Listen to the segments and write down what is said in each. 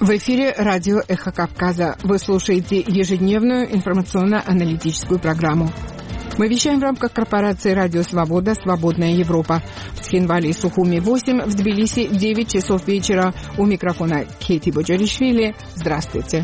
В эфире радио «Эхо Кавказа». Вы слушаете ежедневную информационно-аналитическую программу. Мы вещаем в рамках корпорации «Радио Свобода. Свободная Европа». В Цхинвале и Сухуми 8, в Тбилиси 9 часов вечера. У микрофона Кейти Боджаришвили. Здравствуйте.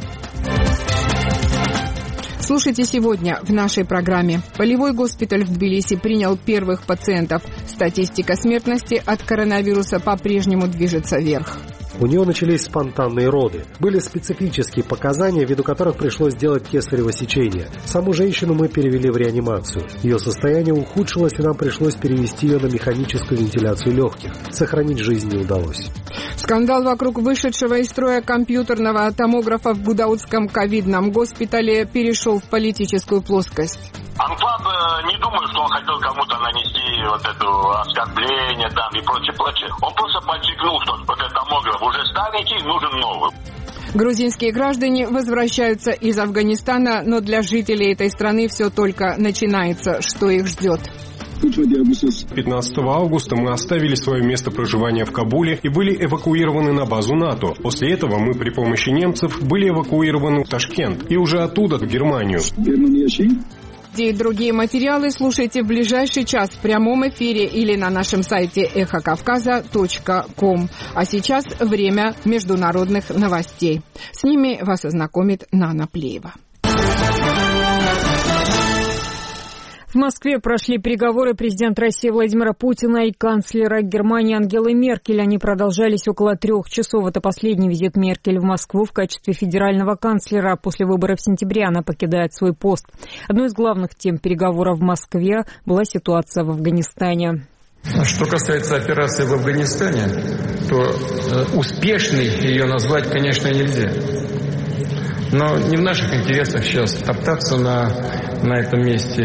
Слушайте сегодня в нашей программе. Полевой госпиталь в Тбилиси принял первых пациентов. Статистика смертности от коронавируса по-прежнему движется вверх. У нее начались спонтанные роды. Были специфические показания, ввиду которых пришлось делать кесарево сечение. Саму женщину мы перевели в реанимацию. Ее состояние ухудшилось, и нам пришлось перевести ее на механическую вентиляцию легких. Сохранить жизнь не удалось. Скандал вокруг вышедшего из строя компьютерного томографа в Гудаутском ковидном госпитале перешел в политическую плоскость. Анклав, не думаю, что он хотел кому-то нанести вот это оскорбление там и прочее. Он просто подчеркнул, что вот этот томограф уже старенький, нужен новый. Грузинские граждане возвращаются из Афганистана, но для жителей этой страны все только начинается. Что их ждет? 15 августа мы оставили свое место проживания в Кабуле и были эвакуированы на базу НАТО. После этого мы при помощи немцев были эвакуированы в Ташкент и уже оттуда в Германию. И другие материалы слушайте в ближайший час в прямом эфире или на нашем сайте эхокавказа.ком. А сейчас время международных новостей. С ними вас ознакомит Нана Плеева. В Москве прошли переговоры президента России Владимира Путина и канцлера Германии Ангелы Меркель. Они продолжались около 3 часов. Это последний визит Меркель в Москву в качестве федерального канцлера. После выборов в сентябре она покидает свой пост. Одной из главных тем переговоров в Москве была ситуация в Афганистане. Что касается операции в Афганистане, то успешной ее назвать, конечно, нельзя. Но не в наших интересах сейчас топтаться на этом месте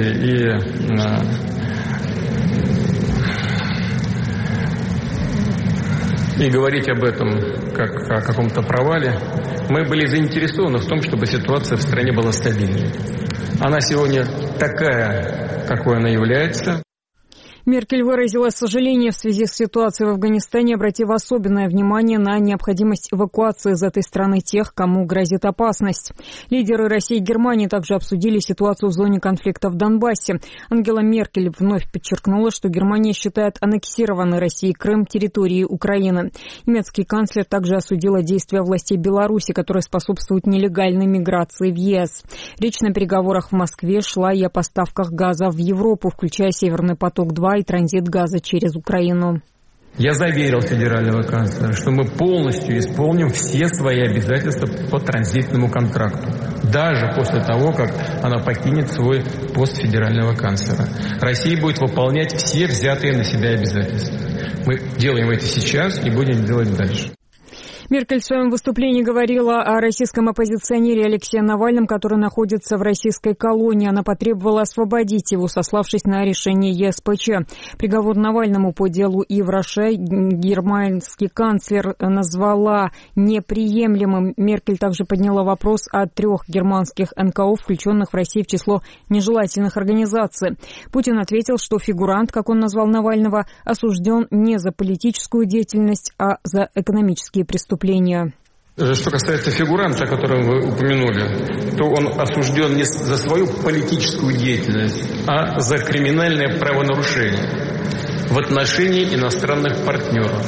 и говорить об этом как о каком-то провале. Мы были заинтересованы в том, чтобы ситуация в стране была стабильной. Она сегодня такая, какой она является. Меркель выразила сожаление в связи с ситуацией в Афганистане, обратив особенное внимание на необходимость эвакуации из этой страны тех, кому грозит опасность. Лидеры России и Германии также обсудили ситуацию в зоне конфликта в Донбассе. Ангела Меркель вновь подчеркнула, что Германия считает аннексированной Россией Крым территорией Украины. Немецкий канцлер также осудила действия властей Беларуси, которые способствуют нелегальной миграции в ЕС. Речь на переговорах в Москве шла и о поставках газа в Европу, включая «Северный поток-2» и транзит газа через Украину. Я заверил федерального канцлера, что мы полностью исполним все свои обязательства по транзитному контракту, даже после того, как она покинет свой пост федерального канцлера. Россия будет выполнять все взятые на себя обязательства. Мы делаем это сейчас и будем делать дальше. Меркель в своем выступлении говорила о российском оппозиционере Алексее Навальном, который находится в российской колонии. Она потребовала освободить его, сославшись на решение ЕСПЧ. Приговор Навальному по делу Ивраша германский канцлер назвала неприемлемым. Меркель также подняла вопрос о 3 германских НКО, включенных в Россию в число нежелательных организаций. Путин ответил, что фигурант, как он назвал Навального, осужден не за политическую деятельность, а за экономические преступления. Что касается фигуранта, о котором вы упомянули, то он осужден не за свою политическую деятельность, а за криминальное правонарушение в отношении иностранных партнеров.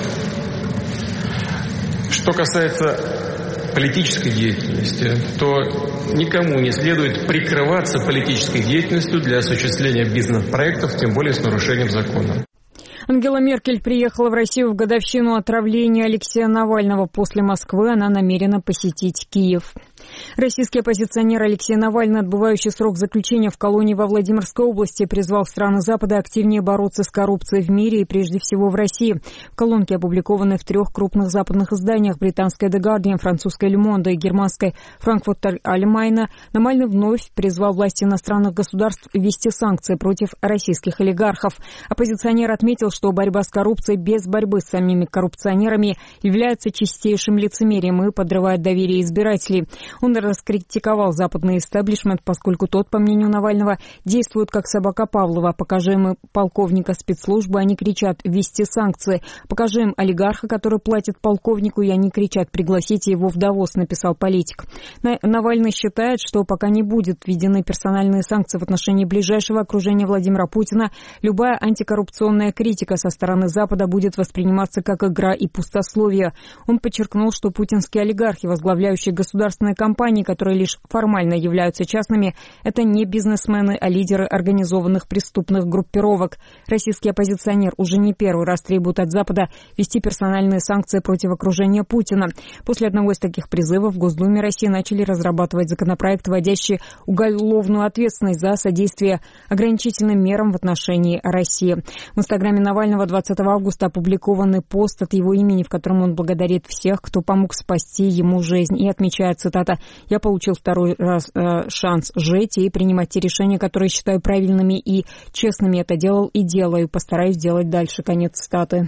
Что касается политической деятельности, то никому не следует прикрываться политической деятельностью для осуществления бизнес-проектов, тем более с нарушением закона. Ангела Меркель приехала в Россию в годовщину отравления Алексея Навального. После Москвы она намерена посетить Киев. Российский оппозиционер Алексей Навальный, отбывающий срок заключения в колонии во Владимирской области, призвал страны Запада активнее бороться с коррупцией в мире и прежде всего в России. В колонке, опубликованной в 3 крупных западных изданиях — британской The Guardian, французской Le Monde и германской Frankfurter Allgemeine, Навальный вновь призвал власти иностранных государств ввести санкции против российских олигархов. Оппозиционер отметил, что борьба с коррупцией без борьбы с самими коррупционерами является чистейшим лицемерием и подрывает доверие избирателей. Он раскритиковал западный истеблишмент, поскольку тот, по мнению Навального, действует как собака Павлова. Покажи им полковника спецслужбы, они кричат «ввести санкции». Покажи им олигарха, который платит полковнику, и они кричат «пригласите его в Давос», написал политик. Навальный считает, что пока не будут введены персональные санкции в отношении ближайшего окружения Владимира Путина, любая антикоррупционная критика со стороны Запада будет восприниматься как игра и пустословие. Он подчеркнул, что путинские олигархи, возглавляющие государственные компании, которые лишь формально являются частными, это не бизнесмены, а лидеры организованных преступных группировок. Российский оппозиционер уже не первый раз требует от Запада ввести персональные санкции против окружения Путина. После одного из таких призывов в Госдуме России начали разрабатывать законопроект, вводящий уголовную ответственность за содействие ограничительным мерам в отношении России. В инстаграме Навального 20 августа опубликованный пост от его имени, в котором он благодарит всех, кто помог спасти ему жизнь, и отмечает, цитата, «Я получил второй раз шанс жить и принимать те решения, которые считаю правильными и честными. Это делал и делаю. Постараюсь делать дальше». Конец цитаты.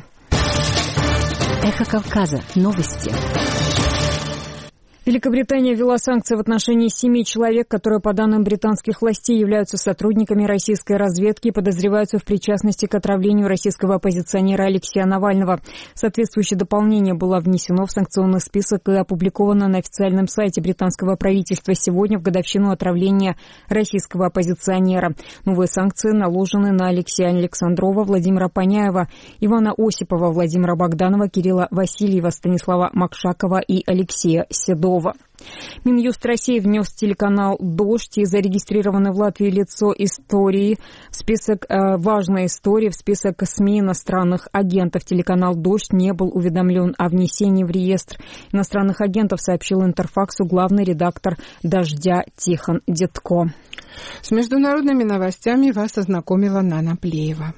Эхо Кавказа. Новости. Великобритания ввела санкции в отношении 7 человек, которые, по данным британских властей, являются сотрудниками российской разведки и подозреваются в причастности к отравлению российского оппозиционера Алексея Навального. Соответствующее дополнение было внесено в санкционный список и опубликовано на официальном сайте британского правительства сегодня в годовщину отравления российского оппозиционера. Новые санкции наложены на Алексея Александрова, Владимира Паняева, Ивана Осипова, Владимира Богданова, Кирилла Васильева, Станислава Макшакова и Алексея Седова. Минюст России внес телеканал «Дождь» и зарегистрированное в Латвии лицо истории в список важной истории, в список СМИ иностранных агентов. Телеканал «Дождь» не был уведомлен о внесении в реестр иностранных агентов, сообщил Интерфаксу главный редактор «Дождя» Тихон Дедко. С международными новостями вас ознакомила Нана Плеева.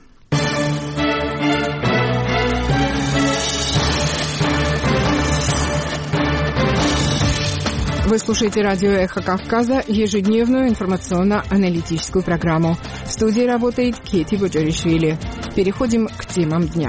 Вы слушаете радио «Эхо Кавказа», ежедневную информационно-аналитическую программу. В студии работает Кети Буджаришвили. Переходим к темам дня.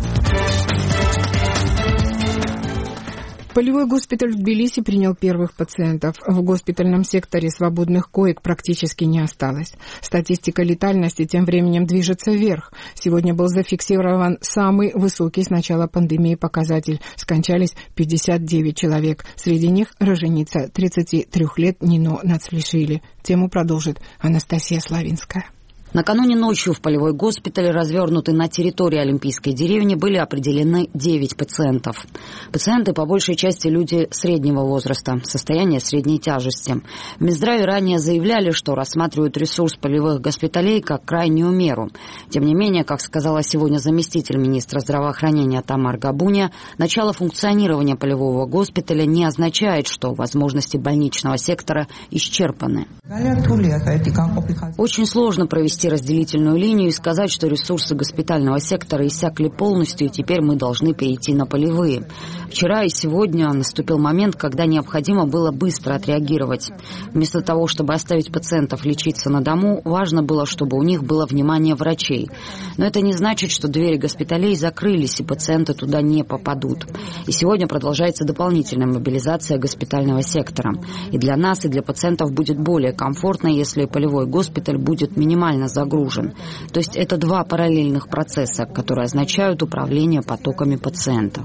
Полевой госпиталь в Тбилиси принял первых пациентов. В госпитальном секторе свободных коек практически не осталось. Статистика летальности тем временем движется вверх. Сегодня был зафиксирован самый высокий с начала пандемии показатель. Скончались 59 человек. Среди них роженица 33 лет Нино Нацвлишвили. Тему продолжит Анастасия Славинская. Накануне ночью в полевой госпиталь, развернутый на территории Олимпийской деревни, были определены 9 пациентов. Пациенты по большей части люди среднего возраста, состояния средней тяжести. В Минздраве ранее заявляли, что рассматривают ресурс полевых госпиталей как крайнюю меру. Тем не менее, как сказала сегодня заместитель министра здравоохранения Тамар Габуня, начало функционирования полевого госпиталя не означает, что возможности больничного сектора исчерпаны. Очень сложно провести разделительную линию и сказать, что ресурсы госпитального сектора иссякли полностью, и теперь мы должны перейти на полевые. Вчера и сегодня наступил момент, когда необходимо было быстро отреагировать. Вместо того, чтобы оставить пациентов лечиться на дому, важно было, чтобы у них было внимание врачей. Но это не значит, что двери госпиталей закрылись, и пациенты туда не попадут. И сегодня продолжается дополнительная мобилизация госпитального сектора. И для нас, и для пациентов будет более комфортно, если полевой госпиталь будет минимально загружен. То есть это два параллельных процесса, которые означают управление потоками пациентов,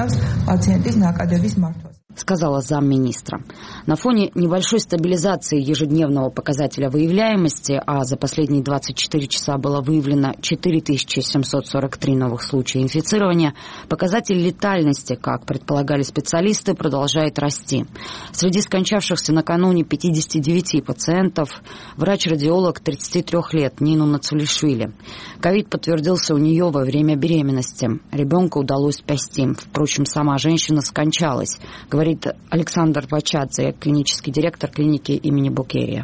сказала замминистра. На фоне небольшой стабилизации ежедневного показателя выявляемости, а за последние 24 часа было выявлено 4743 новых случая инфицирования, показатель летальности, как предполагали специалисты, продолжает расти. Среди скончавшихся накануне 59 пациентов врач-радиолог 33 лет Нину Нацвлишвили. Ковид подтвердился у нее во время беременности. Ребенка удалось спасти. Впрочем, сама женщина скончалась, говорит Александр Вачадзе, клинический директор клиники имени Букерия.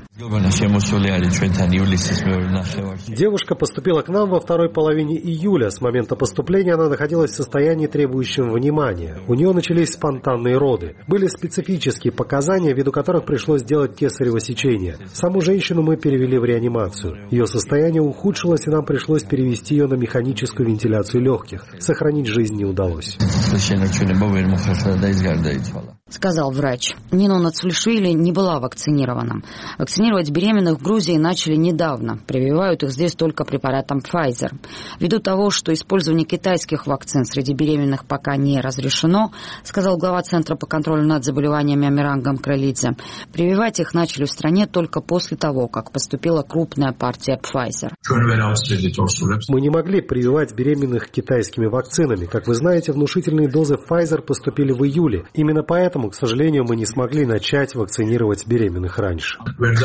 Девушка поступила к нам во второй половине июля. С момента поступления она находилась в состоянии, требующем внимания. У нее начались спонтанные роды. Были специфические показания, ввиду которых пришлось делать кесарево сечение. Саму женщину мы перевели в реанимацию. Ее состояние ухудшилось, и нам пришлось перевести ее на механическую вентиляцию легких. Сохранить жизнь не удалось. сказал врач. Нину Нацулишвили не была вакцинирована. Вакцинировать беременных в Грузии начали недавно. Прививают их здесь только препаратом Pfizer. Ввиду того, что использование китайских вакцин среди беременных пока не разрешено, сказал глава Центра по контролю над заболеваниями Амиран Гамкралидзе, прививать их начали в стране только после того, как поступила крупная партия Pfizer. Мы не могли прививать беременных китайскими вакцинами. Как вы знаете, внушительные дозы Pfizer поступили в июле. Именно поэтому, к сожалению, мы не смогли начать вакцинировать беременных раньше.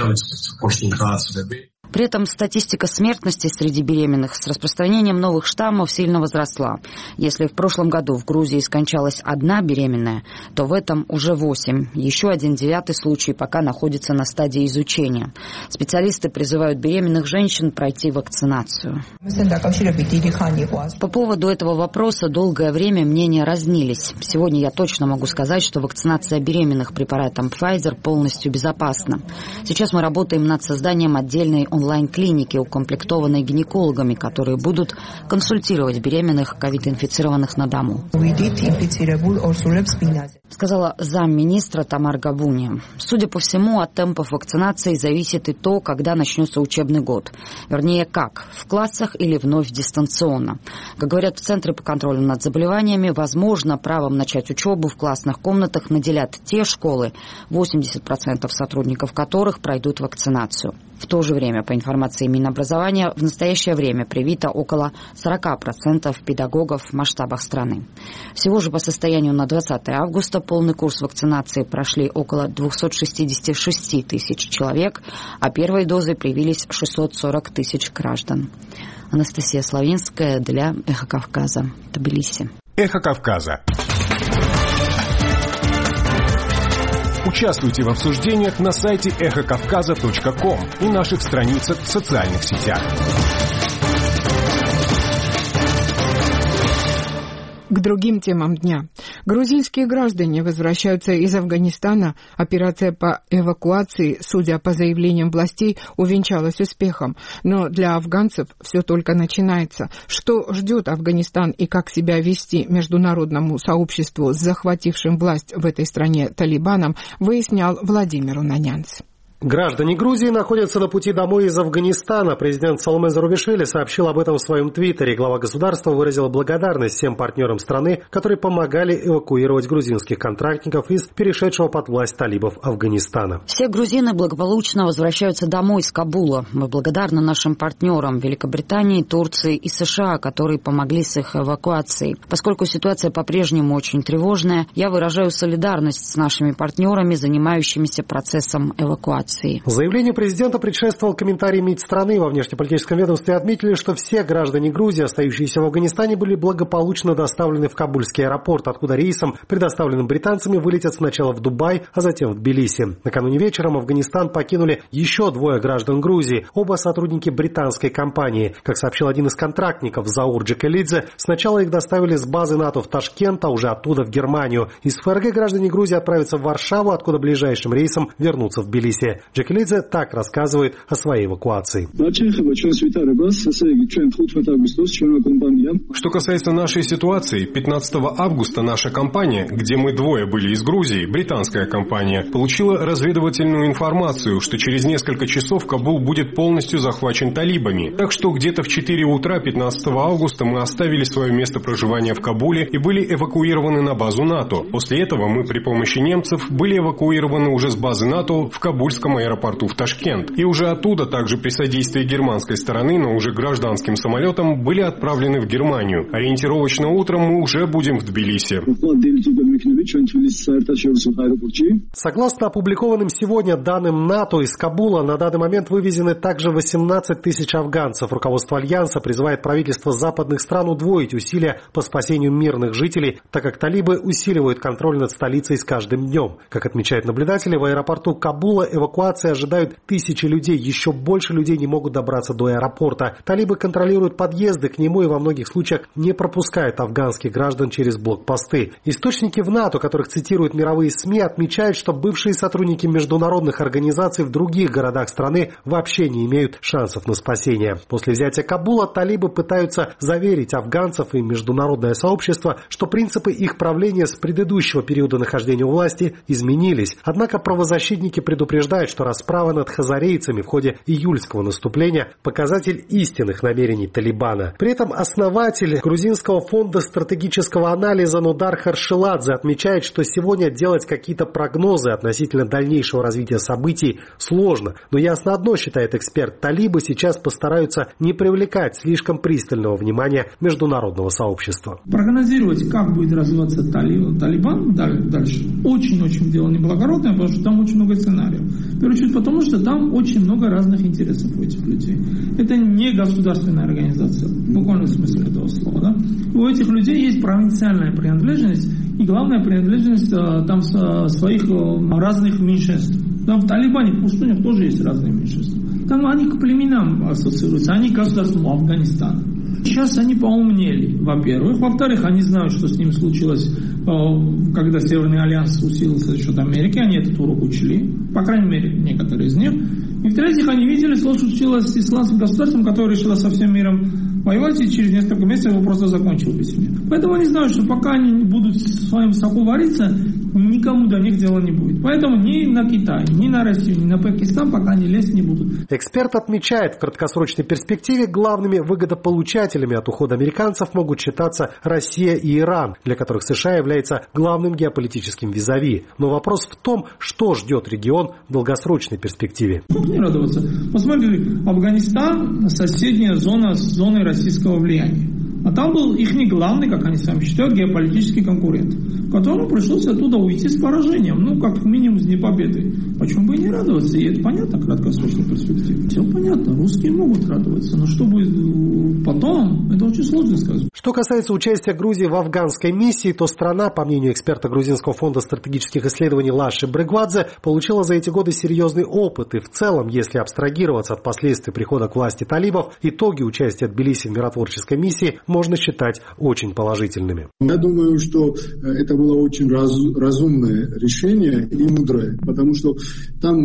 При этом статистика смертности среди беременных с распространением новых штаммов сильно возросла. Если в прошлом году в Грузии скончалась 1 беременная, то в этом уже 8. Еще 1 9-й случай пока находится на стадии изучения. Специалисты призывают беременных женщин пройти вакцинацию. По поводу этого вопроса долгое время мнения разнились. Сегодня я точно могу сказать, что вакцинация беременных препаратом Pfizer полностью безопасна. Сейчас мы работаем над созданием отдельной онлайн-клиники, укомплектованной гинекологами, которые будут консультировать беременных ковид-инфицированных на дому. Сказала замминистра Тамар Габуни. Судя по всему, от темпов вакцинации зависит и то, когда начнется учебный год. Вернее, как, в классах или вновь дистанционно. Как говорят в Центре по контролю над заболеваниями, возможно, правом начать учебу в классных комнатах наделят те школы, 80% сотрудников которых пройдут вакцинацию. В то же время, по информации Минобразования, в настоящее время привито около 40% педагогов в масштабах страны. Всего же по состоянию на 20 августа полный курс вакцинации прошли около 266 тысяч человек, а первой дозой привились 640 тысяч граждан. Анастасия Славинская для «Эхо Кавказа», Тбилиси. «Эхо Кавказа». Участвуйте в обсуждениях на сайте эхокавказа.ком и наших страницах в социальных сетях. К другим темам дня. Грузинские граждане возвращаются из Афганистана. Операция по эвакуации, судя по заявлениям властей, увенчалась успехом. Но для афганцев все только начинается. Что ждет Афганистан и как себя вести международному сообществу с захватившим власть в этой стране талибаном, выяснял Владимир Унанянц. Граждане Грузии находятся на пути домой из Афганистана. Президент Саломе Зарубишвили сообщил об этом в своем твиттере. Глава государства выразил благодарность всем партнерам страны, которые помогали эвакуировать грузинских контрактников из перешедшего под власть талибов Афганистана. Все грузины благополучно возвращаются домой из Кабула. Мы благодарны нашим партнерам Великобритании, Турции и США, которые помогли с их эвакуацией. Поскольку ситуация по-прежнему очень тревожная, я выражаю солидарность с нашими партнерами, занимающимися процессом эвакуации. Заявлению президента предшествовал комментарий МИД страны. Во внешнеполитическом ведомстве отметили, что все граждане Грузии, остающиеся в Афганистане, были благополучно доставлены в Кабульский аэропорт, откуда рейсом, предоставленным британцами, вылетят сначала в Дубай, а затем в Тбилиси. Накануне вечером Афганистан покинули еще 2 граждан Грузии, оба сотрудники британской компании. Как сообщил один из контрактников, Заур Джекелидзе, сначала их доставили с базы НАТО в Ташкент, а уже оттуда в Германию. Из ФРГ граждане Грузии отправятся в Варшаву, откуда ближайшим рейсом вернутся в Тбилиси. Джекелидзе так рассказывает о своей эвакуации. Что касается нашей ситуации, 15 августа наша компания, где мы 2 были из Грузии, британская компания, получила разведывательную информацию, что через несколько часов Кабул будет полностью захвачен талибами. Так что где-то в 4 утра 15 августа мы оставили свое место проживания в Кабуле и были эвакуированы на базу НАТО. После этого мы при помощи немцев были эвакуированы уже с базы НАТО в Кабульском аэропорту в Ташкент. И уже оттуда, также при содействии германской стороны, но уже гражданским самолетом, были отправлены в Германию. Ориентировочно утром мы уже будем в Тбилиси. Согласно опубликованным сегодня данным НАТО, из Кабула на данный момент вывезены также 18 тысяч афганцев. Руководство Альянса призывает правительство западных стран удвоить усилия по спасению мирных жителей, так как талибы усиливают контроль над столицей с каждым днем. Как отмечают наблюдатели, в аэропорту Кабула эвакуация эвакуации ожидают тысячи людей. Еще больше людей не могут добраться до аэропорта. Талибы контролируют подъезды к нему и во многих случаях не пропускают афганских граждан через блокпосты. Источники в НАТО, которых цитируют мировые СМИ, отмечают, что бывшие сотрудники международных организаций в других городах страны вообще не имеют шансов на спасение. После взятия Кабула талибы пытаются заверить афганцев и международное сообщество, что принципы их правления с предыдущего периода нахождения у власти изменились. Однако правозащитники предупреждают, что расправа над хазарейцами в ходе июльского наступления – показатель истинных намерений Талибана. При этом основатель Грузинского фонда стратегического анализа Нудар Харшиладзе отмечает, что сегодня делать какие-то прогнозы относительно дальнейшего развития событий сложно. Но ясно одно, считает эксперт, талибы сейчас постараются не привлекать слишком пристального внимания международного сообщества. Прогнозировать, как будет развиваться Талибан дальше, очень-очень дело неблагородное, потому что там очень много сценариев. В первую очередь потому, что там очень много разных интересов у этих людей. Это не государственная организация, в буквальном смысле этого слова. Да? У этих людей есть провинциальная принадлежность и главная принадлежность там своих разных меньшинств. Там в Талибане, в пустынях тоже есть разные меньшинства. Там они к племенам ассоциируются, они к государству Афганистана. Сейчас они поумнели, во-первых. Во-вторых, они знают, что с ним случилось, когда Северный альянс усилился за счет Америки. Они этот урок учли, по крайней мере, некоторые из них. И в-третьих, они видели, что случилось с исламским государством, которое решило со всем миром воевать, и через несколько месяцев его просто закончил без них. Поэтому они знают, что пока они будут с вами соку вариться, никому до них дела не будет. Поэтому ни на Китай, ни на Россию, ни на Пакистан пока они лезть не будут. Эксперт отмечает, в краткосрочной перспективе главными выгодополучателями от ухода американцев могут считаться Россия и Иран, для которых США является главным геополитическим визави. Но вопрос в том, что ждет регион в долгосрочной перспективе. Как не радоваться? Посмотрите, Афганистан – соседняя зона с зоной российского влияния. А там был их не главный, как они сами считают, геополитический конкурент, которому пришлось оттуда уйти с поражением, как минимум с непобедой. Почему бы и не радоваться? И это понятно в краткосрочной перспективе. Все понятно, русские могут радоваться, но что будет потом, это очень сложно сказать. Что касается участия Грузии в афганской миссии, то страна, по мнению эксперта Грузинского фонда стратегических исследований Лаши Брегвадзе, получила за эти годы серьезный опыт. И в целом, если абстрагироваться от последствий прихода к власти талибов, итоги участия Тбилиси в миротворческой миссии можно считать очень положительными. Я думаю, что это было очень разумное решение и мудрое, потому что там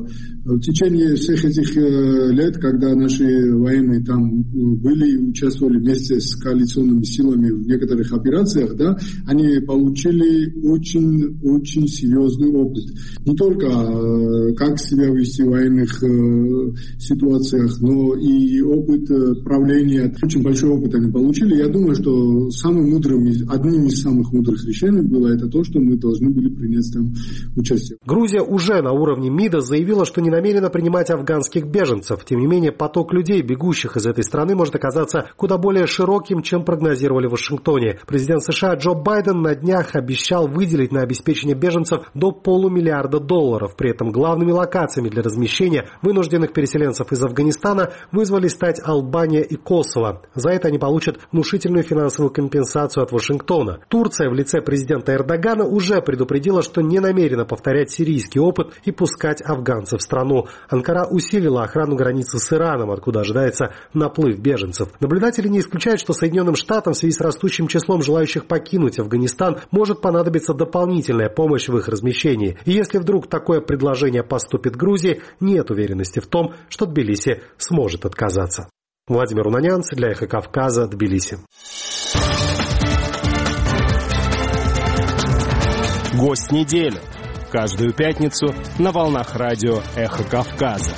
в течение всех этих лет, когда наши военные там были и участвовали вместе с коалиционными силами в некоторых операциях, да, они получили очень серьезный опыт. Не только как себя вести в военных ситуациях, но и опыт правления. Очень большой опыт они получили. Я думаю, что одним из самых мудрых решений было это то, что мы должны были принять там участие. Грузия уже на уровне МИДа заявила, что не намерена принимать афганских беженцев. Тем не менее, поток людей, бегущих из этой страны, может оказаться куда более широким, чем прогнозировали в Вашингтоне. Президент США Джо Байден на днях обещал выделить на обеспечение беженцев до $500 миллиарда. При этом главными локациями для размещения вынужденных переселенцев из Афганистана вызвались стать Албания и Косово. За это они получат внушительную финансовую компенсацию от Вашингтона. Турция в лице президента Эрдогана уже предупредила, что не намерена повторять сирийский опыт и пускать афганцев в страну. Анкара усилила охрану границы с Ираном, откуда ожидается наплыв беженцев. Наблюдатели не исключают, что Соединенным Штатам в связи с растущим числом желающих покинуть Афганистан может понадобиться дополнительная помощь в их размещении. И если вдруг такое предложение поступит Грузии, нет уверенности в том, что Тбилиси сможет отказаться. Владимир Унанянц для «Эхо Кавказа», Тбилиси. Гость недели. Каждую пятницу на волнах радио «Эхо Кавказа».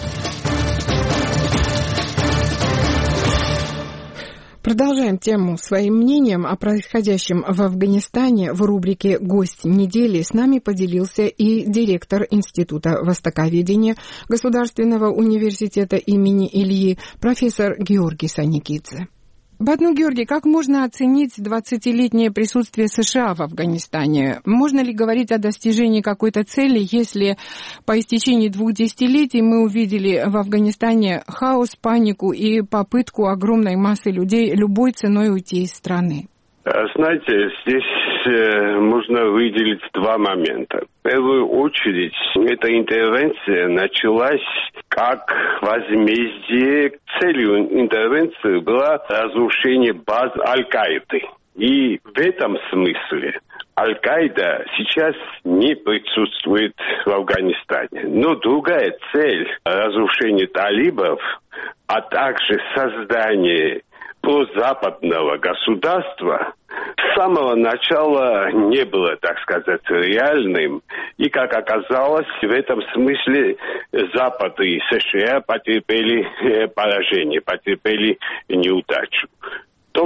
Продолжаем тему своим мнением о происходящем в Афганистане. В рубрике «Гость недели» с нами поделился и директор Института востоковедения Государственного университета имени Ильи, профессор Георгий Саникидзе. Батну Георгий, как можно оценить 20-летнее присутствие США в Афганистане? Можно ли говорить о достижении какой-то цели, если по истечении 2 десятилетий мы увидели в Афганистане хаос, панику и попытку огромной массы людей любой ценой уйти из страны? Знаете, здесь можно выделить два момента. В первую очередь, эта интервенция началась как возмездие. Целью интервенции было разрушение баз Аль-Каиды. И в этом смысле Аль-Каида сейчас не присутствует в Афганистане. Но другая цель разрушения талибов, а также создание прозападного государства с самого начала не было, так сказать, реальным. И, как оказалось, в этом смысле Запад и США потерпели поражение, потерпели неудачу. То,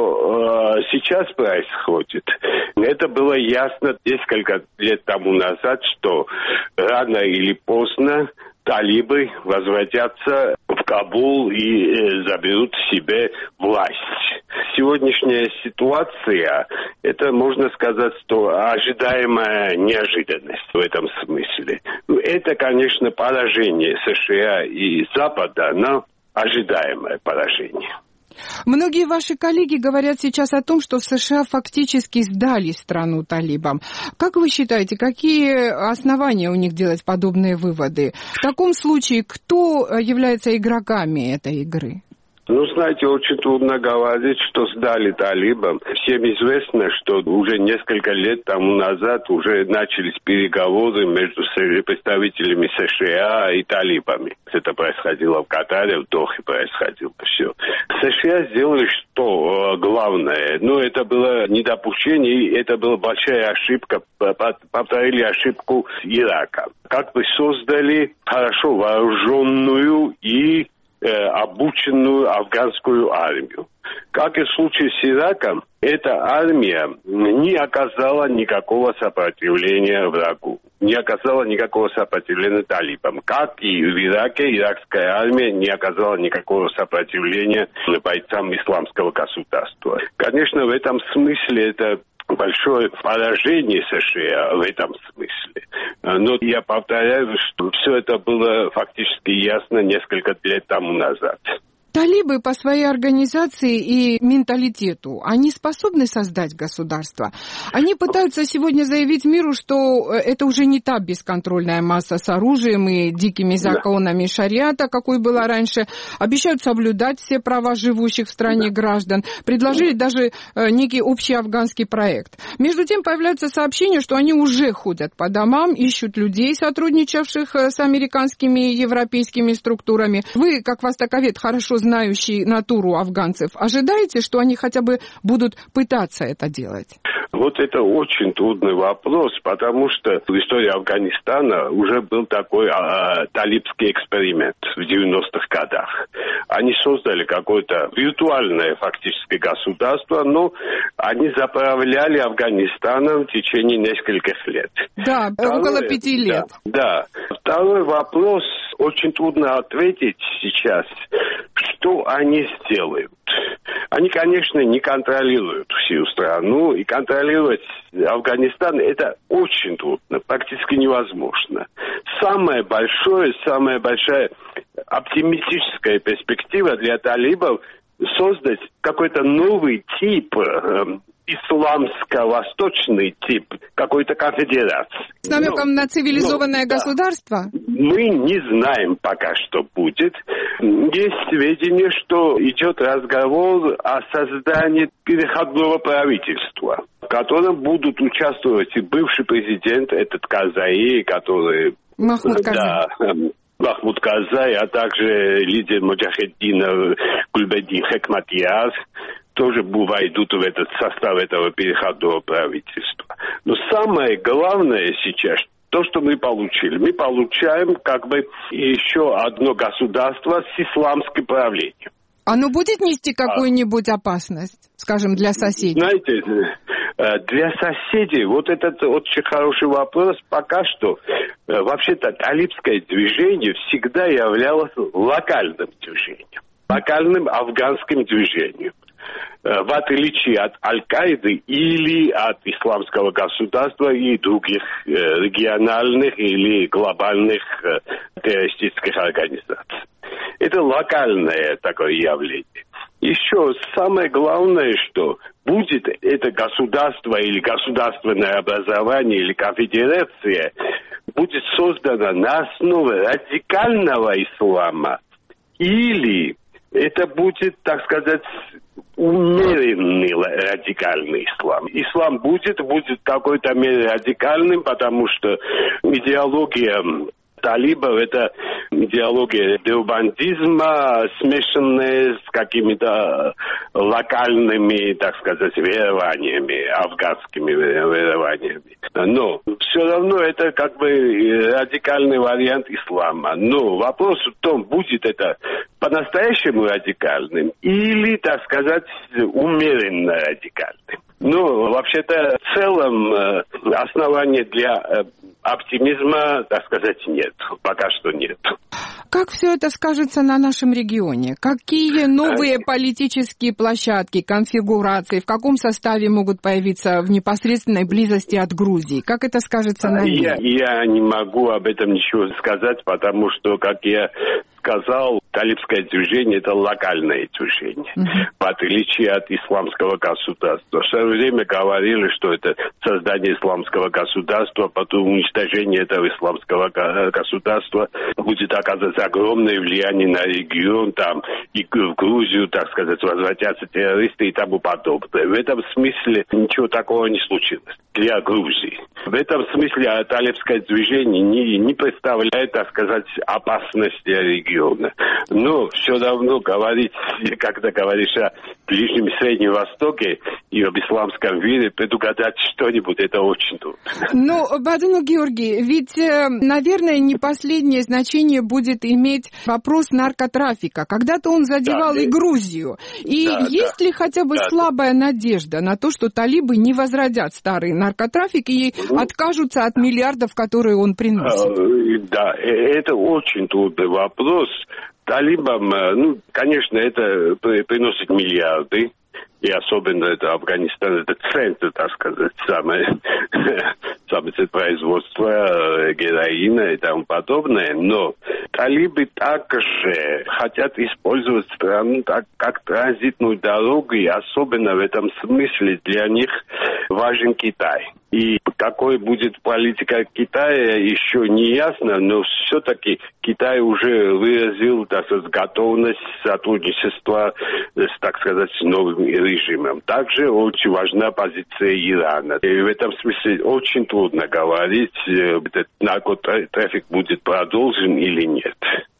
что сейчас происходит, это было ясно несколько лет тому назад, что рано или поздно талибы возвратятся в Кабул и заберут себе власть. Сегодняшняя ситуация, это, можно сказать, что ожидаемая неожиданность в этом смысле. Это, конечно, поражение США и Запада, но ожидаемое поражение. Многие ваши коллеги говорят сейчас о том, что в США фактически сдали страну талибам. Как вы считаете, какие основания у них делать подобные выводы? В таком случае, кто является игроками этой игры? Ну, знаете, очень трудно говорить, что сдали талибам. Всем известно, что уже несколько лет тому назад уже начались переговоры между представителями США и талибами. Это происходило в Катаре, в Дохе происходило все. США сделали что главное? Ну, это было недопущение, это была большая ошибка. Повторили ошибку Ирака. Как бы создали хорошо вооруженную и обученную афганскую армию. Как и в случае с Ираком, эта армия не оказала никакого сопротивления врагу, не оказала никакого сопротивления талибам. Как и в Ираке, иракская армия не оказала никакого сопротивления бойцам исламского государства. Конечно, в этом смысле это большое поражение США в этом смысле. Но я повторяю, что все это было фактически ясно несколько лет тому назад. Талибы по своей организации и менталитету, они способны создать государство? Они пытаются сегодня заявить миру, что это уже не та бесконтрольная масса с оружием и дикими законами шариата, какой была раньше. Обещают соблюдать все права живущих в стране граждан. Предложили даже некий общий афганский проект. Между тем появляются сообщения, что они уже ходят по домам, ищут людей, сотрудничавших с американскими и европейскими структурами. Вы, как востоковед, хорошо знающий натуру афганцев, ожидаете, что они хотя бы будут пытаться это делать? Вот это очень трудный вопрос, потому что в истории Афганистана уже был такой талибский эксперимент в 90-х годах. Они создали какое-то виртуальное фактически государство, но они заправляли Афганистаном в течение нескольких лет. Да, около 5 лет. Да. Второй вопрос, очень трудно ответить сейчас, что они сделают. Они, конечно, не контролируют всю страну, и контролировать Афганистан это очень трудно, практически невозможно. Самая большая оптимистическая перспектива для талибов создать какой-то новый тип, исламско-восточный тип какой-то конфедерации. С намеком на цивилизованное государство? Мы не знаем пока, что будет. Есть сведения, что идет разговор о создании переходного правительства, в котором будут участвовать и бывший президент, этот Карзаи, который... Махмуд Карзаи. Да, Махмуд Карзаи, а также лидер Муджахеддина Гульбеддин Хекматияр, тоже войдут в этот состав этого переходного правительства. Но самое главное сейчас, то, что мы получили. Мы получаем как бы еще одно государство с исламским правлением. Оно будет нести какую-нибудь опасность, скажем, для соседей? Знаете, для соседей, вот этот очень хороший вопрос. Пока что, вообще-то, талибское движение всегда являлось локальным движением, локальным афганским движением. В отличие от Аль-Каиды или от исламского государства и других региональных или глобальных террористических организаций. Это локальное такое явление. еще самое главное, что будет это государство или государственное образование или конфедерация, будет создана на основе радикального ислама, или это будет, так сказать, умеренный радикальный ислам. Ислам будет в какой-то мере радикальным, потому что идеология талибов — это идеология деобандизма, смешанная с какими-то локальными, так сказать, верованиями, афганскими верованиями. Но все равно это как бы радикальный вариант ислама. Но вопрос в том, будет это по-настоящему радикальным или, так сказать, умеренно радикальным. Ну, вообще-то, в целом, основания для оптимизма, так сказать, нет. Пока что нет. Как все это скажется на нашем регионе? Какие новые политические площадки, конфигурации, в каком составе могут появиться в непосредственной близости от Грузии? Как это скажется на мире? Я не могу об этом ничего сказать, потому что, как я сказал, талибское движение — это локальное движение, в отличие от исламского государства. В свое время говорили, что это создание исламского государства, потом уничтожение этого исламского государства будет оказывать огромное влияние на регион, там и в Грузию, так сказать, возвратятся террористы и тому подобное. В этом смысле ничего такого не случилось для Грузии. В этом смысле талибское движение не представляет, так сказать, опасности региона. Но все равно говорить, когда говоришь о Ближнем и Среднем Востоке и об исламском мире, предугадать что-нибудь, это очень трудно. Ну, Бадыну Георгий, ведь, наверное, не последнее значение будет иметь вопрос наркотрафика. Когда-то он задевал и Грузию. И есть ли хотя бы слабая надежда на то, что талибы не возродят старый наркотрафик и откажутся от миллиардов, которые он приносит? Да, это очень трудный вопрос. Талибам, конечно, это приносит миллиарды. И особенно это Афганистан, это центр, так сказать, самое производство героина и тому подобное. Но талибы также хотят использовать страну как транзитную дорогу, и особенно в этом смысле для них важен Китай. И какой будет политика Китая, еще не ясно, но все-таки Китай уже выразил, так сказать, готовность сотрудничества с, так сказать, новым режимом. Также очень важна позиция Ирана. И в этом смысле очень трудно говорить, этот наркотрафик будет продолжен или нет.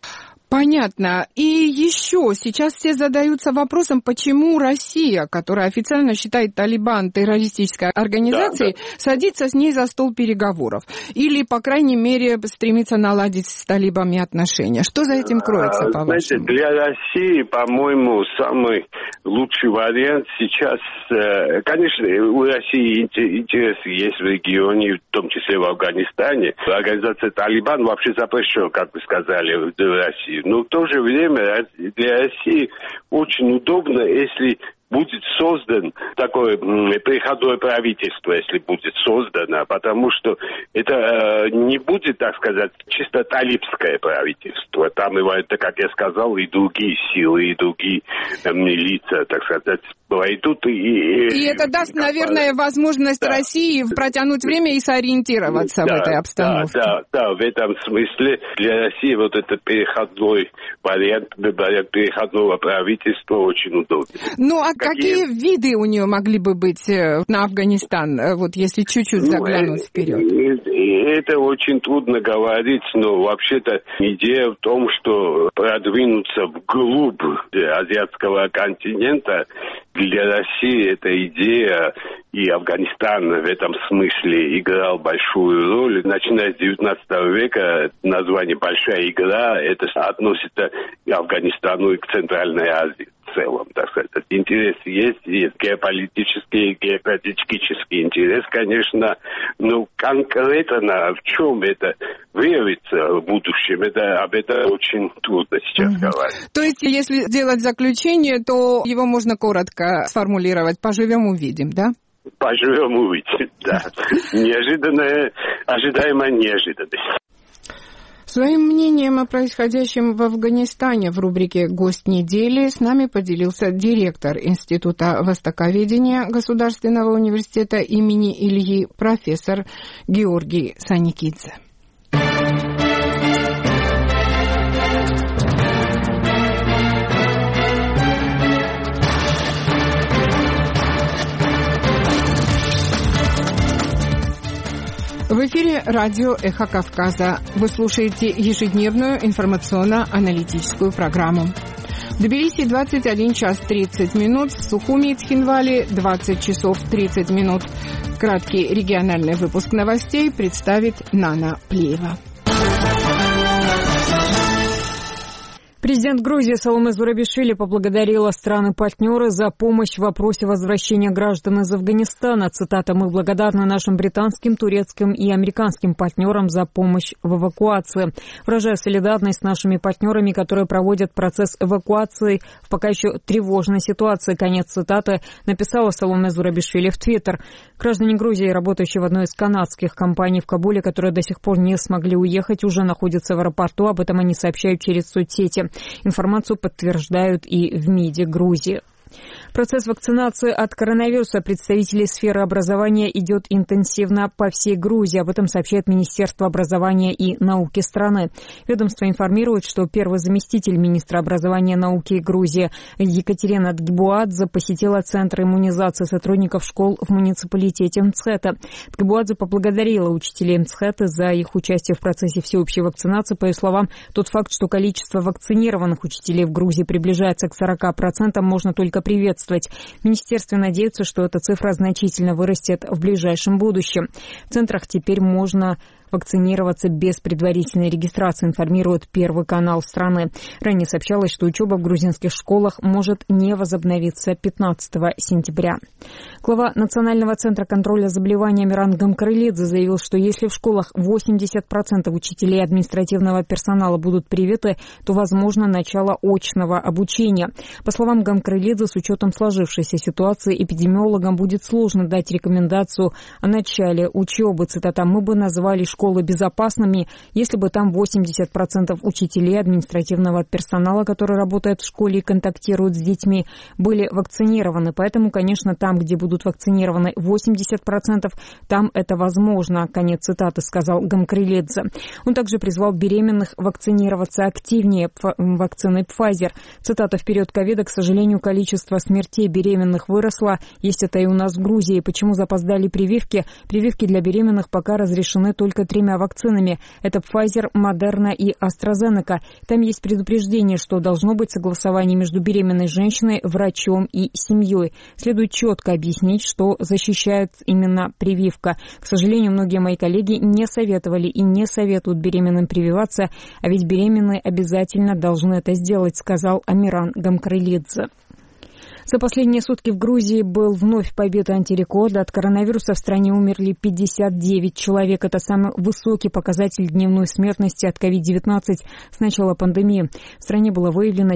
Понятно. И еще сейчас все задаются вопросом, почему Россия, которая официально считает Талибан террористической организацией, садится с ней за стол переговоров. Или, по крайней мере, стремится наладить с талибами отношения. Что за этим кроется, по-вашему? Знаете, для России, по-моему, самый лучший вариант сейчас... Конечно, у России интересы есть в регионе, в том числе в Афганистане. Организация Талибан вообще запрещена, как вы сказали, в России. Но в то же время для России очень удобно, если будет создан такое переходное правительство, если будет создано, потому что это не будет, так сказать, чисто талибское правительство. Там, как я сказал, и другие силы, и другие лица, так сказать, войдут. И это даст, наверное, возможность России протянуть время и сориентироваться в этой обстановке. Да, в этом смысле для России вот этот переходной вариант переходного правительства очень удобен. Ну, а какие виды у нее могли бы быть на Афганистан, вот если чуть-чуть заглянуть вперед? Это очень трудно говорить, но вообще-то идея в том, что продвинуться вглубь азиатского континента, для России эта идея, и Афганистан в этом смысле играл большую роль. Начиная с 19 века название «Большая игра» это относится к Афганистану и к Центральной Азии в целом, так сказать. Интерес есть геополитический, геостратегический интерес, конечно, но конкретно в чем это выявится в будущем, об этом очень трудно сейчас говорить. То есть, если сделать заключение, то его можно коротко сформулировать. Поживем, увидим, да? Поживем, увидим, да. Ожидаемая неожиданность. Своим мнением о происходящем в Афганистане в рубрике «Гость недели» с нами поделился директор Института востоковедения Государственного университета имени Ильи, профессор Георгий Саникидзе. В эфире радио «Эхо Кавказа». Вы слушаете ежедневную информационно-аналитическую программу. В Тбилиси 21 час 30 минут, в Сухуми и Цхинвале 20 часов 30 минут. Краткий региональный выпуск новостей представит Нана Плеева. Президент Грузии Саломе Зурабишвили поблагодарила страны-партнеры за помощь в вопросе возвращения граждан из Афганистана. Цитата: «Мы благодарны нашим британским, турецким и американским партнерам за помощь в эвакуации. Выражаю солидарность с нашими партнерами, которые проводят процесс эвакуации в пока еще тревожной ситуации». Конец цитаты написала Саломе Зурабишвили в Твиттер. Граждане Грузии, работающие в одной из канадских компаний в Кабуле, которые до сих пор не смогли уехать, уже находятся в аэропорту. Об этом они сообщают через соцсети. Информацию подтверждают и в МИДе Грузии. Процесс вакцинации от коронавируса представителей сферы образования идет интенсивно по всей Грузии. Об этом сообщает Министерство образования и науки страны. Ведомство информирует, что первый заместитель министра образования и науки Грузии Екатерина Тгибуадзе посетила Центр иммунизации сотрудников школ в муниципалитете Мцхета. Тгибуадзе поблагодарила учителей Мцхета за их участие в процессе всеобщей вакцинации. По ее словам, тот факт, что количество вакцинированных учителей в Грузии приближается к 40%, можно только приветствовать. В министерстве надеются, что эта цифра значительно вырастет в ближайшем будущем. В центрах теперь можно вакцинироваться без предварительной регистрации, информирует Первый канал страны. Ранее сообщалось, что учеба в грузинских школах может не возобновиться 15 сентября. Глава Национального центра контроля заболеваний Амиран Гамкарылидзе заявил, что если в школах 80% учителей и административного персонала будут привиты, то возможно начало очного обучения. По словам Гамкарылидзе, с учетом сложившейся ситуации эпидемиологам будет сложно дать рекомендацию о начале учебы. Цитата: «Мы бы назвали школы безопасными, если бы там 80% учителей, административного персонала, который работает в школе и контактирует с детьми, были вакцинированы. Поэтому, конечно, там, где будут вакцинированы 80%, там это возможно». Конец цитаты, сказал Гамкарылидзе. Он также призвал беременных вакцинироваться активнее вакциной Pfizer. Цитата: «В период ковида, к сожалению, количество смертей беременных выросло. Есть это и у нас в Грузии. Почему запоздали прививки? Прививки для беременных пока разрешены только 3 вакцинами. Это Pfizer, Moderna и AstraZeneca. Там есть предупреждение, что должно быть согласование между беременной женщиной, врачом и семьей. Следует четко объяснить, что защищает именно прививка. К сожалению, многие мои коллеги не советовали и не советуют беременным прививаться, а ведь беременные обязательно должны это сделать», сказал Амиран Гамкарылидзе. За последние сутки в Грузии был вновь побит антирекорд. От коронавируса в стране умерли 59 человек. Это самый высокий показатель дневной смертности от COVID-19 с начала пандемии. В стране было выявлено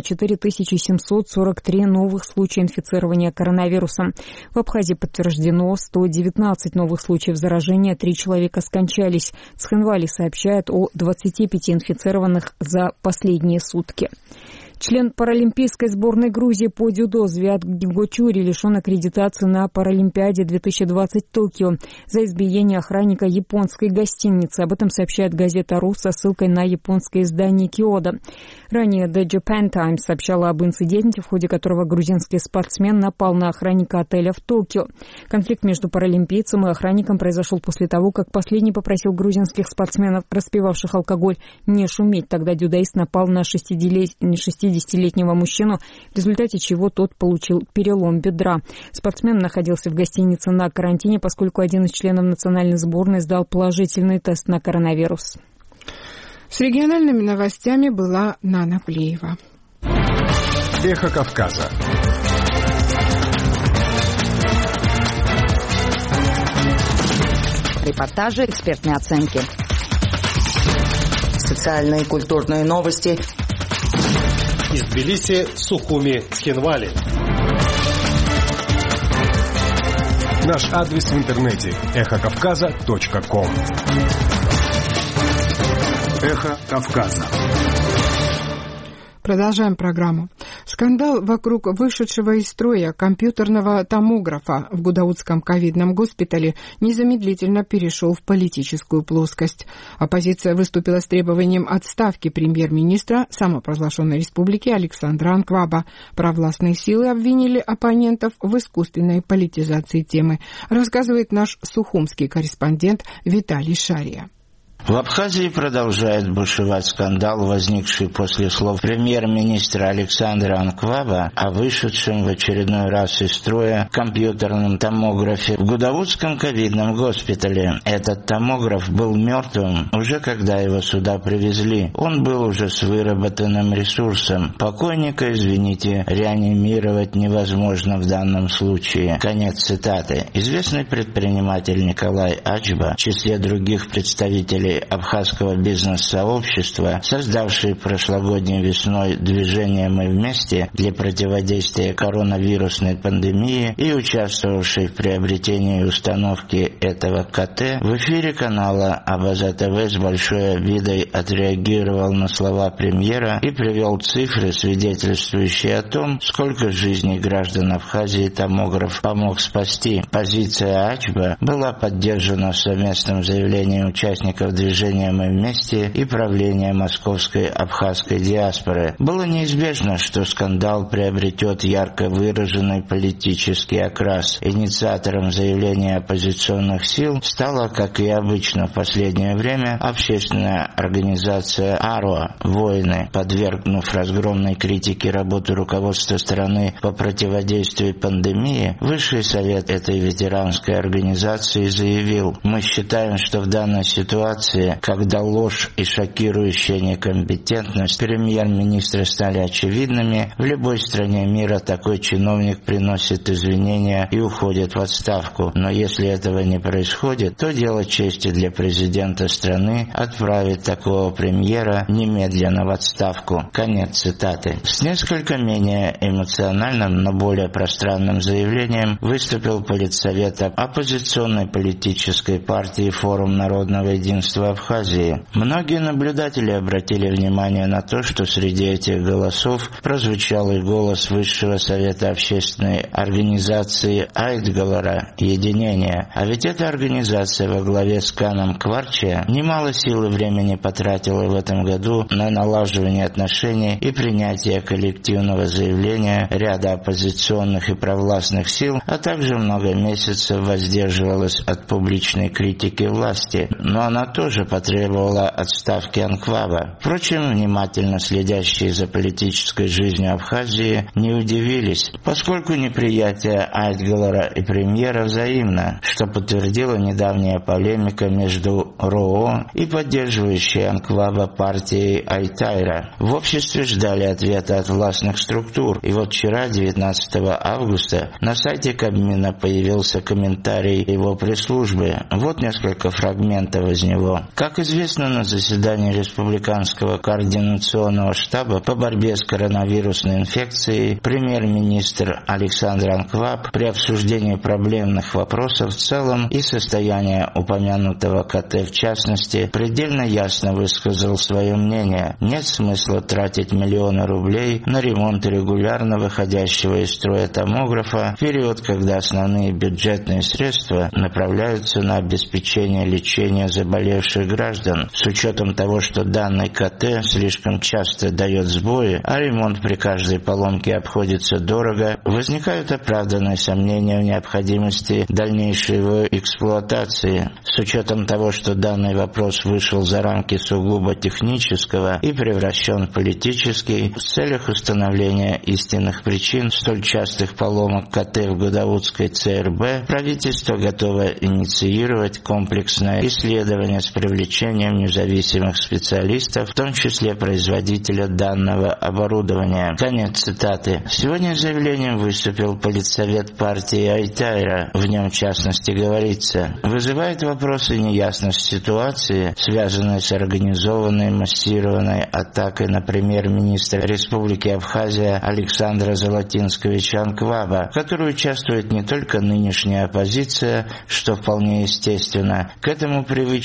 4743 новых случая инфицирования коронавирусом. В Абхазии подтверждено 119 новых случаев заражения, 3 человека скончались. Цхинвали сообщает о 25 инфицированных за последние сутки. Член паралимпийской сборной Грузии по дзюдо Звиат Гингочури лишен аккредитации на Паралимпиаде 2020 в Токио за избиение охранника японской гостиницы. Об этом сообщает газета «Ру» со ссылкой на японское издание «Киодо». Ранее The Japan Times сообщала об инциденте, в ходе которого грузинский спортсмен напал на охранника отеля в Токио. Конфликт между паралимпийцем и охранником произошел после того, как последний попросил грузинских спортсменов, распивавших алкоголь, не шуметь. Тогда дзюдоист напал на 60-летнего мужчину, в результате чего тот получил перелом бедра. Спортсмен находился в гостинице на карантине, поскольку один из членов национальной сборной сдал положительный тест на коронавирус. С региональными новостями была Нана Плеева. Эхо Кавказа. Репортажи, экспертные оценки. Социальные и культурные новости. Из Тбилиси, Сухуми, Цхинвали. Наш адрес в интернете – эхокавказа.ком. Эхо Кавказа. Продолжаем программу. Скандал вокруг вышедшего из строя компьютерного томографа в Гудаутском ковидном госпитале незамедлительно перешел в политическую плоскость. Оппозиция выступила с требованием отставки премьер-министра самопровозглашенной республики Александра Анкваба. Провластные силы обвинили оппонентов в искусственной политизации темы, рассказывает наш сухумский корреспондент Виталий Шария. В Абхазии продолжает бушевать скандал, возникший после слов премьер-министра Александра Анкваба о вышедшем в очередной раз из строя компьютерном томографе в Гудаутском ковидном госпитале. Этот томограф был мертвым уже когда его сюда привезли. Он был уже с выработанным ресурсом. Покойника, извините, реанимировать невозможно в данном случае. Конец цитаты. Известный предприниматель Николай Ачба, в числе других представителей абхазского бизнес-сообщества, создавший прошлогодней весной движение «Мы вместе» для противодействия коронавирусной пандемии и участвовавший в приобретении установки этого КТ, в эфире канала Абаза ТВ с большой обидой отреагировал на слова премьера и привел цифры, свидетельствующие о том, сколько жизней граждан Абхазии томограф помог спасти. Позиция Ачба была поддержана в совместном заявлении участников движения «Мы вместе» и правления московской абхазской диаспоры. Было неизбежно, что скандал приобретет ярко выраженный политический окрас. Инициатором заявления оппозиционных сил стала, как и обычно в последнее время, общественная организация АРОА «Воины». Подвергнув разгромной критике работу руководства страны по противодействию пандемии, Высший совет этой ветеранской организации заявил: «Мы считаем, что в данной ситуации, когда ложь и шокирующая некомпетентность премьер-министра стали очевидными, в любой стране мира такой чиновник приносит извинения и уходит в отставку. Но если этого не происходит, то дело чести для президента страны отправить такого премьера немедленно в отставку». Конец цитаты. С несколько менее эмоциональным, но более пространным заявлением выступил политсовет оппозиционной политической партии «Форум народного единства Абхазии». Многие наблюдатели обратили внимание на то, что среди этих голосов прозвучал и голос Высшего совета общественной организации Айтгалара «Единение». А ведь эта организация во главе с Каном Кварче немало сил и времени потратила в этом году на налаживание отношений и принятие коллективного заявления ряда оппозиционных и провластных сил, а также много месяцев воздерживалась от публичной критики власти. Но она тоже потребовала отставки Анкваба. Впрочем, внимательно следящие за политической жизнью Абхазии не удивились, поскольку неприятие Айтгалара и премьера взаимно, что подтвердила недавняя полемика между РОО и поддерживающей Анкваба партией Айтайра. В обществе ждали ответа от властных структур, и вот вчера, 19 августа, на сайте Кабмина появился комментарий его пресс-службы. Вот несколько фрагментов из него. Как известно, на заседании Республиканского координационного штаба по борьбе с коронавирусной инфекцией премьер-министр Александр Анкваб при обсуждении проблемных вопросов в целом и состояния упомянутого КТ в частности предельно ясно высказал свое мнение. Нет смысла тратить миллионы рублей на ремонт регулярно выходящего из строя томографа в период, когда основные бюджетные средства направляются на обеспечение лечения заболевших граждан. С учетом того, что данный КТ слишком часто дает сбои, а ремонт при каждой поломке обходится дорого, возникают оправданные сомнения в необходимости дальнейшей его эксплуатации. С учетом того, что данный вопрос вышел за рамки сугубо технического и превращен в политический, в целях установления истинных причин столь частых поломок КТ в Гудаутской ЦРБ, правительство готово инициировать комплексное исследование с привлечением независимых специалистов, в том числе производителя данного оборудования. Конец цитаты. Сегодня с заявлением выступил политсовет партии Айтайра. В нем, в частности, говорится: вызывает вопросы неясность ситуации, связанной с организованной массированной атакой на премьер-министра Республики Абхазия Александра Золотинсковича Анкваба, в которой участвует не только нынешняя оппозиция, что вполне естественно. К этому привычному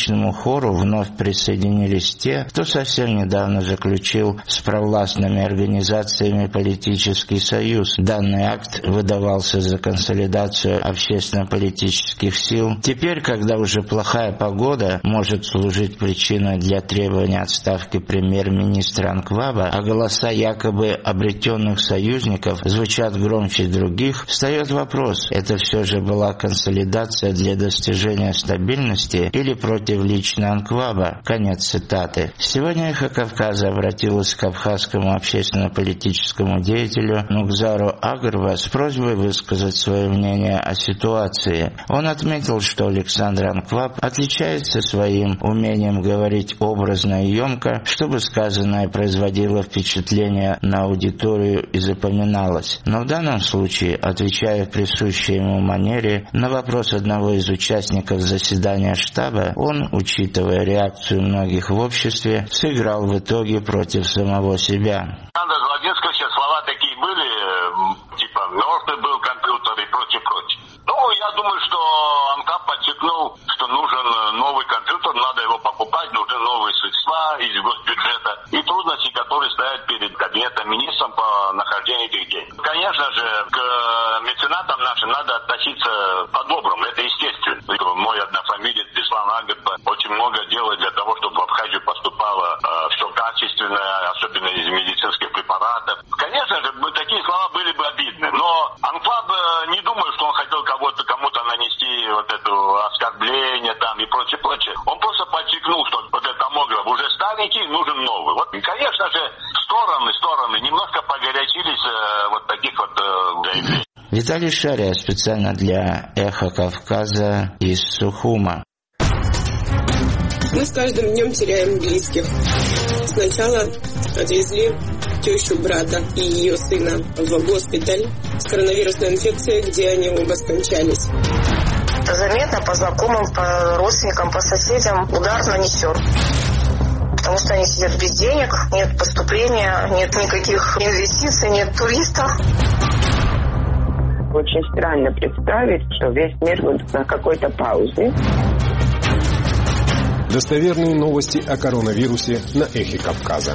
хору вновь присоединились те, кто совсем недавно заключил с провластными организациями политический союз. Данный акт выдавался за консолидацию общественно-политических сил. Теперь, когда уже плохая погода может служить причиной для требования отставки премьер-министра Анкваба, а голоса якобы обретенных союзников звучат громче других, встает вопрос, это все же была консолидация для достижения стабильности или против лично Анкваба? Конец цитаты. Сегодня «Эхо Кавказа» обратилась к абхазскому общественно-политическому деятелю Нугзару Агарва с просьбой высказать свое мнение о ситуации. Он отметил, что Александр Анкваб отличается своим умением говорить образно и емко, чтобы сказанное производило впечатление на аудиторию и запоминалось. Но в данном случае, отвечая в присущей ему манере на вопрос одного из участников заседания штаба, он, учитывая реакцию многих в обществе, сыграл в итоге против самого себя. Александр Злодинский, все слова такие были, типа мертвый был компьютер и прочее. Ну, я думаю, что Анкап подчеркнул, что нужен новый компьютер, надо его покупать, нужны новые средства из госбюджета и трудности, которые стоят перед кабинетом министром по нахождению этих денег. Конечно же, к меценатам нашим надо относиться по-доброму, это естественно. Мой однофамилец Беслан Агарб очень много делает для того, чтобы в Абхазию поступало все качественное, особенно из медицинских препаратов. Конечно же, такие слова были бы обидны, но Анкваб не думаю, что он хотел кому-то нанести вот это оскорбление там и прочее. Он просто подчеркнул, что вот этот томограф уже старенький, нужен новый. Вот, и, конечно же, стороны немножко погорячились вот таких вот заявлений. Виталий Шария специально для «Эхо Кавказа» из Сухума. Мы с каждым днем теряем близких. Сначала отвезли тещу брата и ее сына в госпиталь с коронавирусной инфекцией, где они оба скончались. Заметно по знакомым, по родственникам, по соседям удар нанесен. Потому что они сидят без денег, нет поступления, нет никаких инвестиций, нет туристов. Очень странно представить, что весь мир будет на какой-то паузе. Достоверные новости о коронавирусе на «Эхе Кавказа».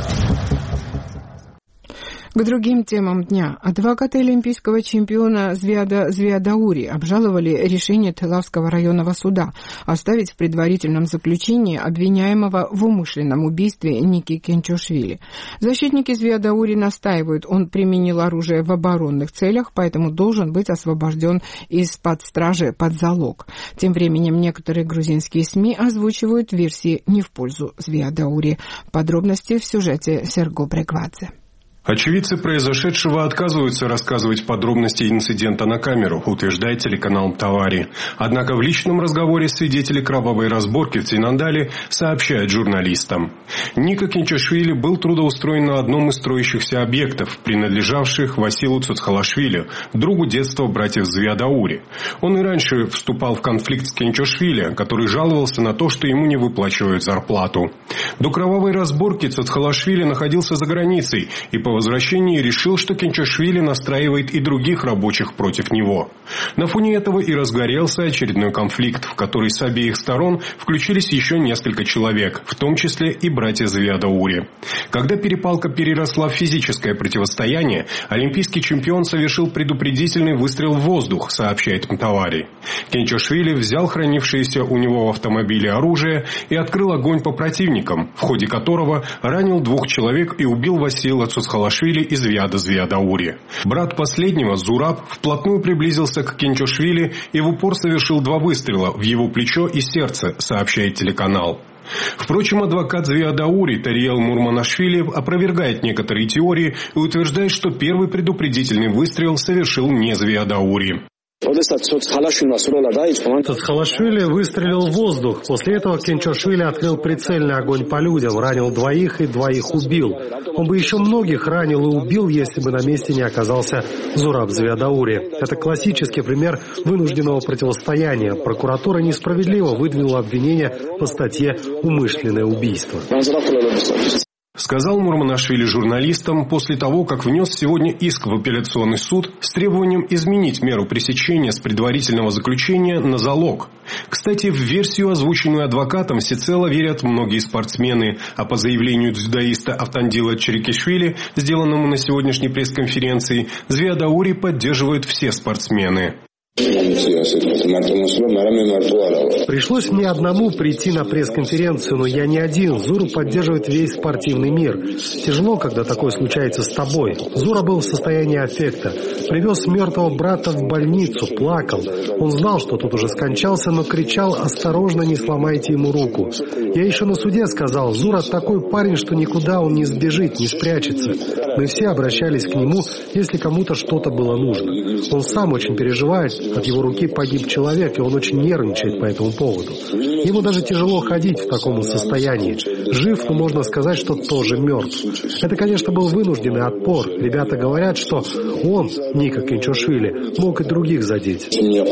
К другим темам дня. Адвокаты олимпийского чемпиона Звиада Звиадаури обжаловали решение Телавского районного суда оставить в предварительном заключении обвиняемого в умышленном убийстве Ники Кенчошвили. Защитники Звиадаури настаивают, он применил оружие в оборонных целях, поэтому должен быть освобожден из-под стражи под залог. Тем временем некоторые грузинские СМИ озвучивают версии не в пользу Звиадаури. Подробности в сюжете Серго Брегвадзе. Очевидцы произошедшего отказываются рассказывать подробности инцидента на камеру, утверждает телеканал «Тавари». Однако в личном разговоре свидетели кровавой разборки в Цинандале сообщают журналистам. Ника Кенчошвили был трудоустроен на одном из строящихся объектов, принадлежавших Василу Цоцхалашвили, другу детства братьев Звиадаури. Он и раньше вступал в конфликт с Кенчошвили, который жаловался на то, что ему не выплачивают зарплату. До кровавой разборки Цоцхалашвили находился за границей и по возвращении решил, что Кенчошвили настраивает и других рабочих против него. На фоне этого и разгорелся очередной конфликт, в который с обеих сторон включились еще несколько человек, в том числе и братья Звиадаури. Когда перепалка переросла в физическое противостояние, олимпийский чемпион совершил предупредительный выстрел в воздух, сообщает Мтавари. Кенчошвили взял хранившееся у него в автомобиле оружие и открыл огонь по противникам, в ходе которого ранил 2 человек и убил Васила Цоцхалашвили из Звиада Звиадаури. Брат последнего, Зураб, вплотную приблизился к Кенчошвили и в упор совершил 2 выстрела в его плечо и сердце, сообщает телеканал. Впрочем, адвокат Звиадаури Тариел Мурманашвили опровергает некоторые теории и утверждает, что первый предупредительный выстрел совершил не Звиадаури. Цоцхалашвили выстрелил в воздух. После этого Кенчошвили открыл прицельный огонь по людям, ранил 2 и 2 убил. Он бы еще многих ранил и убил, если бы на месте не оказался Зураб Звиадаури. Это классический пример вынужденного противостояния. Прокуратура несправедливо выдвинула обвинение по статье «Умышленное убийство». Сказал Мурманашвили журналистам после того, как внес сегодня иск в апелляционный суд с требованием изменить меру пресечения с предварительного заключения на залог. Кстати, в версию, озвученную адвокатом, всецело верят многие спортсмены, а по заявлению дзюдоиста Автандила Черикишвили, сделанному на сегодняшней пресс-конференции, Звиадаури поддерживают все спортсмены. Пришлось мне одному прийти на пресс-конференцию, но я не один. Зуру поддерживает весь спортивный мир. Тяжело, когда такое случается с тобой. Зура был в состоянии аффекта. Привез мертвого брата в больницу, плакал. Он знал, что тот уже скончался, но кричал: «Осторожно, не сломайте ему руку». Я еще на суде сказал: Зура такой парень, что никуда он не сбежит, не спрячется. Мы все обращались к нему, если кому-то что-то было нужно. Он сам очень переживает. От его руки погиб человек, и он очень нервничает по этому поводу. Ему даже тяжело ходить в таком состоянии. Жив, но можно сказать, что тоже мертв. Это, конечно, был вынужденный отпор. Ребята говорят, что он, Ника Кинчошвили, мог и других задеть.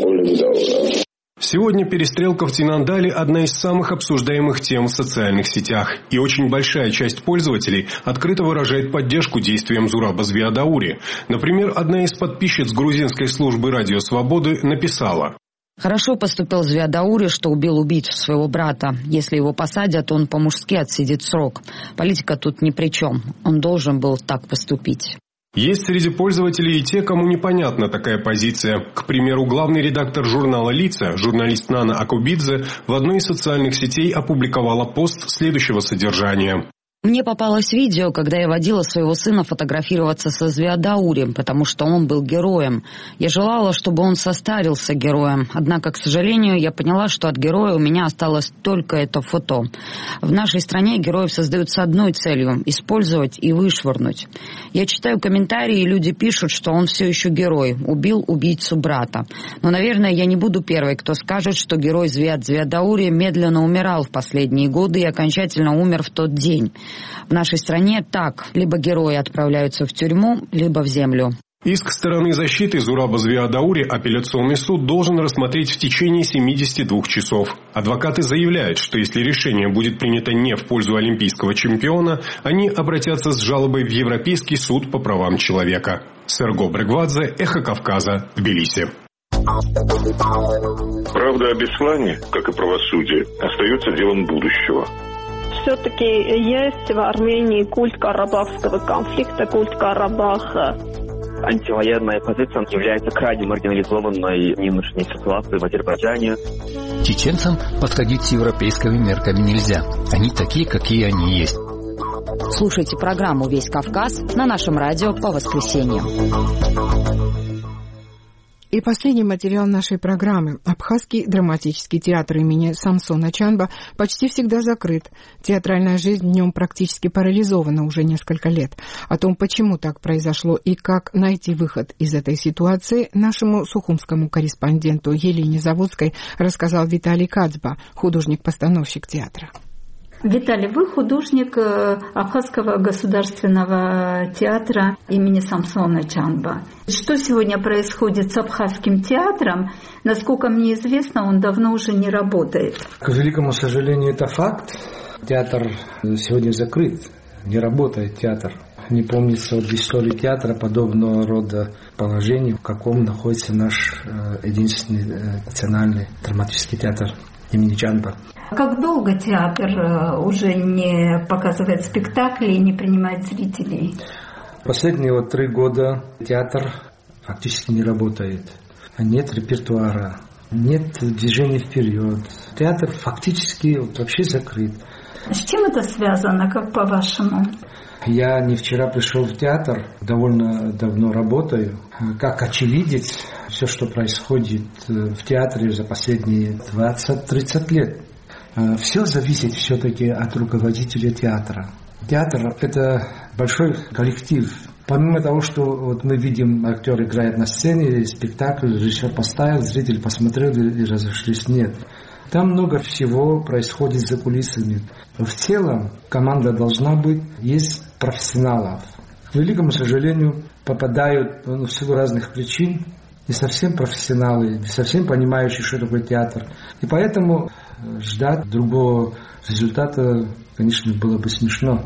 Сегодня перестрелка в Тинандале – одна из самых обсуждаемых тем в социальных сетях. И очень большая часть пользователей открыто выражает поддержку действиям Зураба Звиадаури. Например, одна из подписчиц грузинской службы «Радио Свободы» написала: «Хорошо поступил Звиадаури, что убил убийцу своего брата. Если его посадят, он по-мужски отсидит срок. Политика тут ни при чем. Он должен был так поступить». Есть среди пользователей и те, кому непонятна такая позиция. К примеру, главный редактор журнала «Лица», журналист Нана Акубидзе, в одной из социальных сетей опубликовала пост следующего содержания. Мне попалось видео, когда я водила своего сына фотографироваться со Звиадаури, потому что он был героем. Я желала, чтобы он состарился героем. Однако, к сожалению, я поняла, что от героя у меня осталось только это фото. В нашей стране героев создают с одной целью – использовать и вышвырнуть. Я читаю комментарии, и люди пишут, что он все еще герой, убил убийцу брата. Но, наверное, я не буду первой, кто скажет, что герой Звиадаури медленно умирал в последние годы и окончательно умер в тот день. В нашей стране так: либо герои отправляются в тюрьму, либо в землю. Иск стороны защиты Зураба Звиадаури апелляционный суд должен рассмотреть в течение 72 часов. Адвокаты заявляют, что если решение будет принято не в пользу олимпийского чемпиона, они обратятся с жалобой в Европейский суд по правам человека. Серго Брегвадзе, Эхо Кавказа, Тбилиси. Правда о Беслане, как и правосудие, остается делом будущего. Все-таки есть в Армении культ карабахского конфликта, культ Карабаха. Антивоенная позиция является крайне маргинализованной в нынешней ситуации в Азербайджане. Чеченцам подходить с европейскими мерками нельзя. Они такие, какие они есть. Слушайте программу «Весь Кавказ» на нашем радио по воскресеньям. И последний материал нашей программы. Абхазский драматический театр имени Самсона Чанба почти всегда закрыт. Театральная жизнь в нем практически парализована уже несколько лет. О том, почему так произошло и как найти выход из этой ситуации, нашему сухумскому корреспонденту Елене Заводской рассказал Виталий Кацба, художник-постановщик театра. Виталий, вы художник Абхазского государственного театра имени Самсона Чанба. Что сегодня происходит с Абхазским театром? Насколько мне известно, он давно уже не работает. К великому сожалению, это факт. Театр сегодня закрыт, не работает театр. Не помнится в истории театра подобного рода положений, в каком находится наш единственный национальный драматический театр имени Чанба. Как долго театр уже не показывает спектакли и не принимает зрителей? Последние 3 года театр фактически не работает. Нет репертуара, нет движения вперед. Театр фактически вообще закрыт. С чем это связано, как по-вашему? Я не вчера пришел в театр, довольно давно работаю. Как очевидец, все, что происходит в театре за последние 20-30 лет, все зависит все-таки от руководителя театра. Театр – это большой коллектив. Помимо того, что вот мы видим, актер играет на сцене, спектакль, режиссер поставил, зритель посмотрел и разошлись, нет. Там много всего происходит за кулисами. В целом команда должна быть, есть профессионалов. К великому сожалению, попадают в силу разных причин не совсем профессионалы, не совсем понимающие, что такое театр. И поэтому ждать другого результата, конечно, было бы смешно.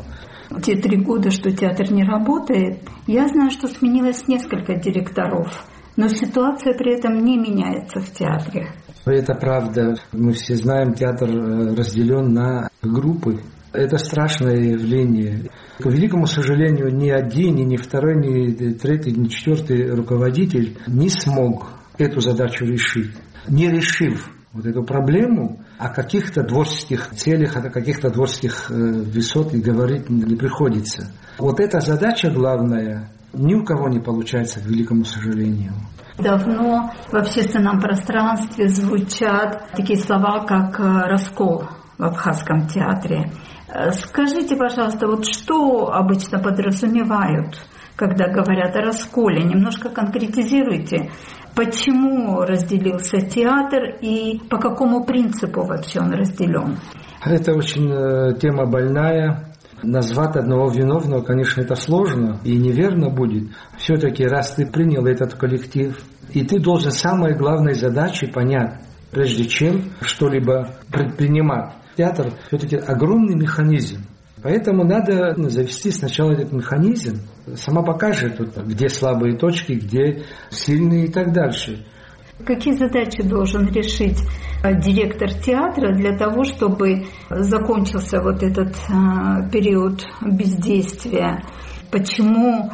те 3 года, что театр не работает, я знаю, что сменилось несколько директоров, но ситуация при этом не меняется в театре. Это правда. Мы все знаем, театр разделен на группы. Это страшное явление. К великому сожалению, ни один, ни второй, ни третий, ни четвертый руководитель не смог эту задачу решить. Не решив вот эту проблему, о каких-то творческих целях, о каких-то творческих высот и говорить не приходится. Вот эта задача главная ни у кого не получается, к великому сожалению. Давно в общественном пространстве звучат такие слова, как «раскол» в Абхазском театре. Скажите, пожалуйста, вот что обычно подразумевают, когда говорят о расколе? Немножко конкретизируйте. Почему разделился театр и по какому принципу вообще он разделен? Это очень тема больная. Назвать одного виновного, конечно, это сложно и неверно будет. Все-таки, раз ты принял этот коллектив, и ты должен самой главной задачей понять, прежде чем что-либо предпринимать. Театр все-таки огромный механизм. Поэтому надо завести сначала этот механизм. Сама покажет, где слабые точки, где сильные и так дальше. Какие задачи должен решить директор театра для того, чтобы закончился вот этот период бездействия? Почему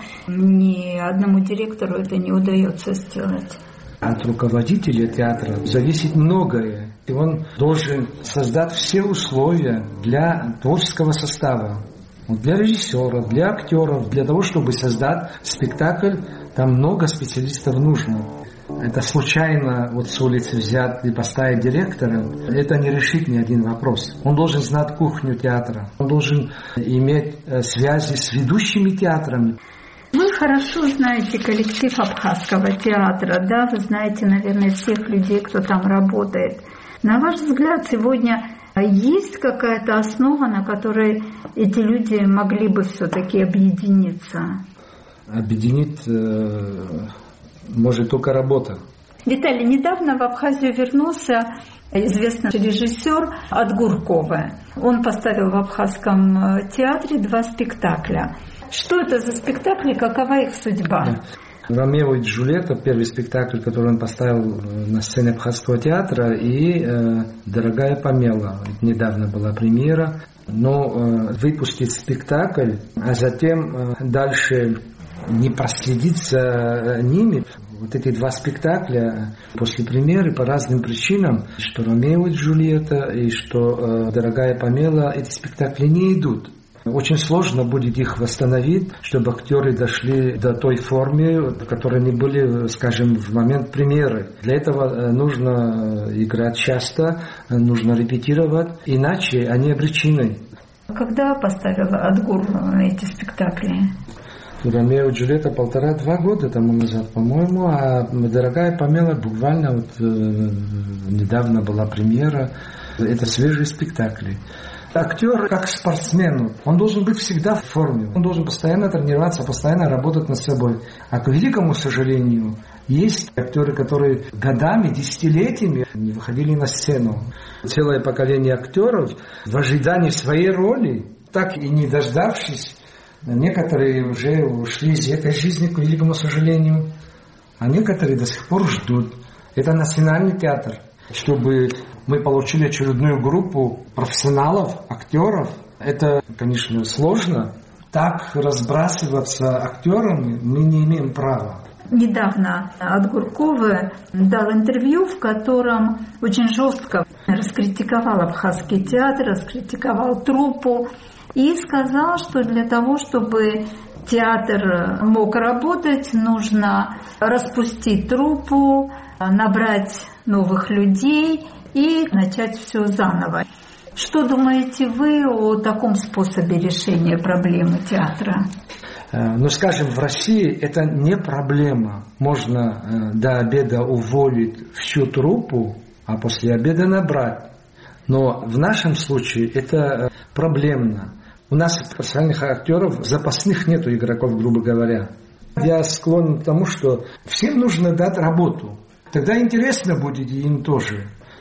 ни одному директору это не удается сделать? От руководителя театра зависит многое. И он должен создать все условия для творческого состава. Для режиссеров, для актеров, для того, чтобы создать спектакль, там много специалистов нужно. Это случайно вот с улицы взять и поставить директора, это не решит ни один вопрос. Он должен знать кухню театра, он должен иметь связи с ведущими театрами. Вы хорошо знаете коллектив Абхазского театра, да? Вы знаете, наверное, всех людей, кто там работает. На ваш взгляд, сегодня есть какая-то основа, на которой эти люди могли бы все-таки объединиться? Объединить может только работа. Виталий, недавно в Абхазию вернулся известный режиссер Отгуркова. Он поставил в Абхазском театре 2 спектакля. Что это за спектакли, какова их судьба? «Ромео и Джульетта», первый спектакль, который он поставил на сцене Абхазского театра, и «Дорогая Памела». Недавно была премьера. Но выпустить спектакль, а затем дальше не проследить за ними. Вот эти 2 спектакля после премьеры по разным причинам, что «Ромео и Джульетта» и что «Дорогая Памела», эти спектакли не идут. Очень сложно будет их восстановить, чтобы актеры дошли до той формы, в которой они были, скажем, в момент премьеры. Для этого нужно играть часто, нужно репетировать, иначе они обречены. Когда поставил Отгур эти спектакли? «Ромео и Джульетта» 1,5-2 года тому назад, по-моему, а «Дорогая Памела» буквально недавно была премьера. Это свежие спектакли. Актер, как спортсмен, он должен быть всегда в форме. Он должен постоянно тренироваться, постоянно работать над собой. А к великому сожалению, есть актеры, которые годами, десятилетиями не выходили на сцену. Целое поколение актеров в ожидании своей роли, так и не дождавшись, некоторые уже ушли из этой жизни, к великому сожалению, а некоторые до сих пор ждут. Это национальный театр. Чтобы мы получили очередную группу профессионалов, актеров, это, конечно, сложно. Так разбрасываться актерами мы не имеем права. Недавно Отгуркова дал интервью, в котором очень жестко раскритиковал Абхазский театр, раскритиковал труппу и сказал, что для того, чтобы театр мог работать, нужно распустить труппу, набрать новых людей и начать все заново. Что думаете вы о таком способе решения проблемы театра? Ну, скажем, в России это не проблема. Можно до обеда уволить всю труппу, а после обеда набрать. Но в нашем случае это проблемно. У нас профессиональных актеров запасных нету игроков, грубо говоря. Я склонен к тому, что всем нужно дать работу. Тогда интересно будет и им тоже.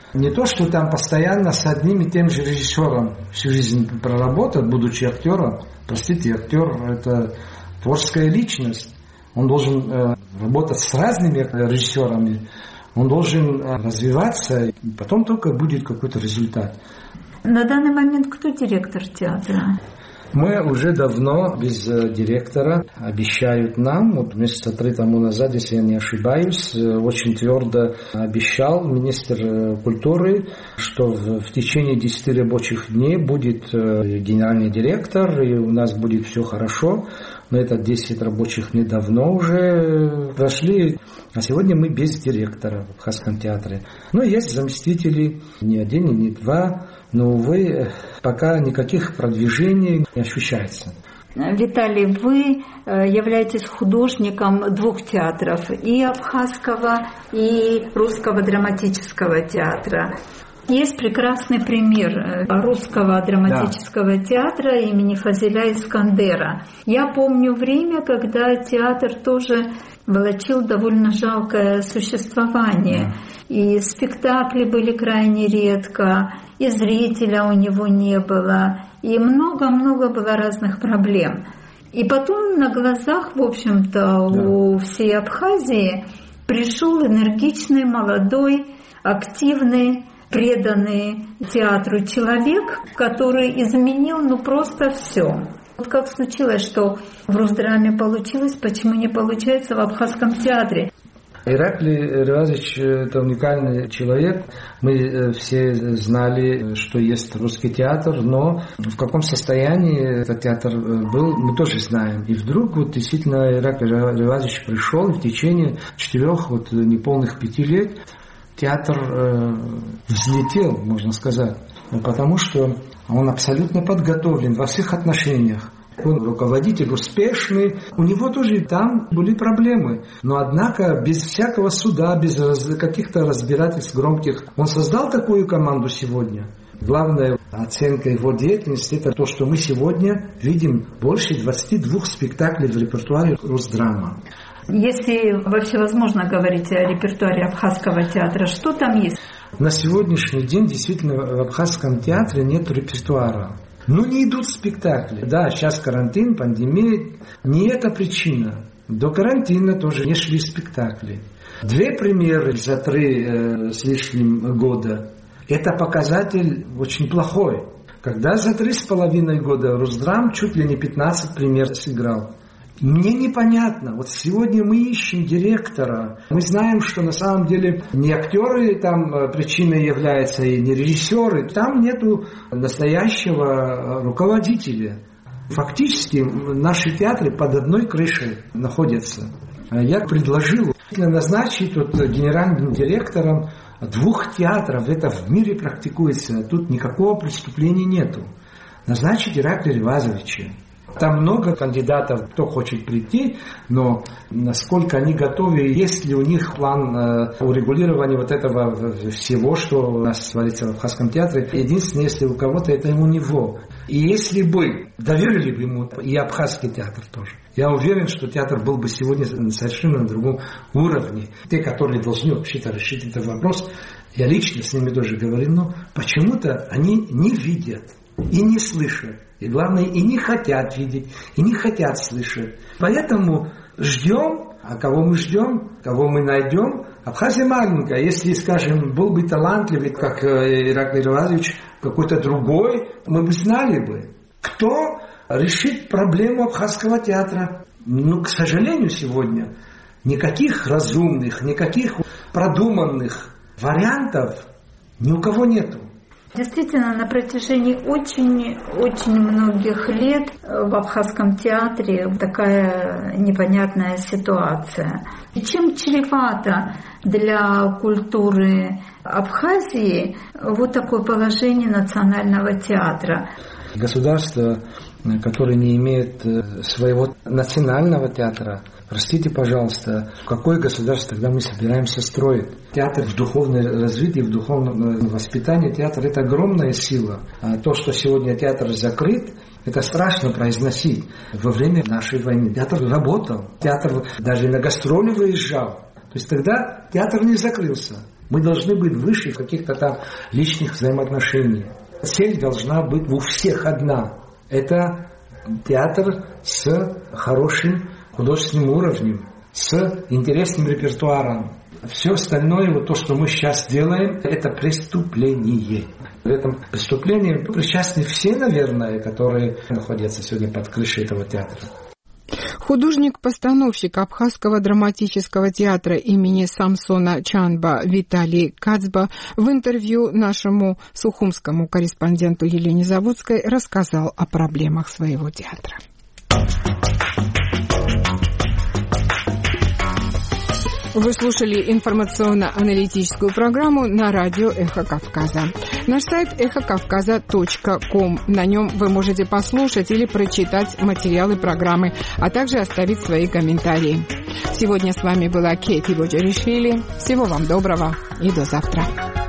Не то, что там постоянно с одним и тем же режиссером всю жизнь проработать, будучи актером. Простите, актер – это творческая личность. Он должен работать с разными режиссерами. Он должен развиваться, и потом только будет какой-то результат. На данный момент кто директор театра? Мы уже давно без директора. Обещают нам, вот месяца 3 тому назад, если я не ошибаюсь, очень твердо обещал министр культуры, что в течение 10 рабочих дней будет генеральный директор, и у нас будет все хорошо. Но это 10 рабочих дней давно уже прошли. А сегодня мы без директора в Абхазском театре. Но есть заместители, не один и не два. Но, увы, пока никаких продвижений не ощущается. Виталий, вы являетесь художником 2 театров, и Абхазского, и Русского драматического театра. Есть прекрасный пример Русского драматического театра имени Фазиля Искандера. Я помню время, когда театр тоже волочил довольно жалкое существование. И спектакли были крайне редко, и зрителя у него не было, и много-много было разных проблем. И потом на глазах, в общем-то, у всей Абхазии пришел энергичный, молодой, активный, преданный театру человек, который изменил просто все. Вот как случилось, что в Русдраме получилось, почему не получается в Абхазском театре? Ираклий Ревазович – это уникальный человек. Мы все знали, что есть русский театр, но в каком состоянии этот театр был, мы тоже знаем. И вдруг вот действительно Ираклий Ревазович пришел, и в течение 4 неполных 5 лет театр взлетел, можно сказать, потому что он абсолютно подготовлен во всех отношениях. Он руководитель успешный, у него тоже там были проблемы. Но однако без всякого суда, без каких-то разбирательств громких, он создал такую команду сегодня. Главная оценка его деятельности – это то, что мы сегодня видим больше 22 спектаклей в репертуаре Русдрама. Если вообще возможно говорить о репертуаре Абхазского театра, что там есть? На сегодняшний день действительно в Абхазском театре нет репертуара. Ну, не идут спектакли. Да, сейчас карантин, пандемия. Не это причина. До карантина тоже не шли спектакли. 2 примеры за 3 с лишним года. Это показатель очень плохой. Когда за 3,5 года Русдрам чуть ли не 15 премьер сыграл. Мне непонятно. Вот сегодня мы ищем директора. Мы знаем, что на самом деле не актеры там причиной являются, и не режиссеры. Там нету настоящего руководителя. Фактически наши театры под одной крышей находятся. Я предложил назначить генеральным директором 2 театров. Это в мире практикуется. Тут никакого преступления нету. Назначить Ираклия Ревазовича. Там много кандидатов, кто хочет прийти, но насколько они готовы, есть ли у них план урегулирования вот этого всего, что у нас творится в Абхазском театре. Единственное, если у кого-то, это у него. И если бы доверили бы ему и Абхазский театр тоже, я уверен, что театр был бы сегодня совершенно на другом уровне. Те, которые должны вообще-то решить этот вопрос, я лично с ними тоже говорил, но почему-то они не видят и не слышат. И главное, и не хотят видеть, и не хотят слышать. Поэтому ждем, а кого мы ждем, кого мы найдем. Абхазия маленькая. Если, скажем, был бы талантливый, как Ираклий Ревазович, какой-то другой, мы бы знали бы, кто решит проблему Абхазского театра. Но, к сожалению, сегодня никаких разумных, никаких продуманных вариантов ни у кого нету. Действительно, на протяжении очень многих лет в Абхазском театре такая непонятная ситуация. И чем чревато для культуры Абхазии вот такое положение национального театра? Государство, которое не имеет своего национального театра, простите, пожалуйста, какое государство тогда мы собираемся строить? Театр в духовном развитии, в духовном воспитании, театр – это огромная сила. А то, что сегодня театр закрыт, это страшно произносить. Во время нашей войны театр работал, театр даже на гастроли выезжал. То есть тогда театр не закрылся. Мы должны быть выше в каких-то там личных взаимоотношениях. Цель должна быть у всех одна. Это театр с хорошим художественным уровнем, с интересным репертуаром. Все остальное, вот то, что мы сейчас делаем, это преступление. В этом преступлении причастны все, наверное, которые находятся сегодня под крышей этого театра. Художник-постановщик Абхазского драматического театра имени Самсона Чанба Виталий Кацба в интервью нашему сухумскому корреспонденту Елене Заводской рассказал о проблемах своего театра. Вы слушали информационно-аналитическую программу на радио «Эхо Кавказа». Наш сайт эхокавказа.ком. На нем вы можете послушать или прочитать материалы программы, а также оставить свои комментарии. Сегодня с вами была Кейти Боджаришвили. Всего вам доброго и до завтра.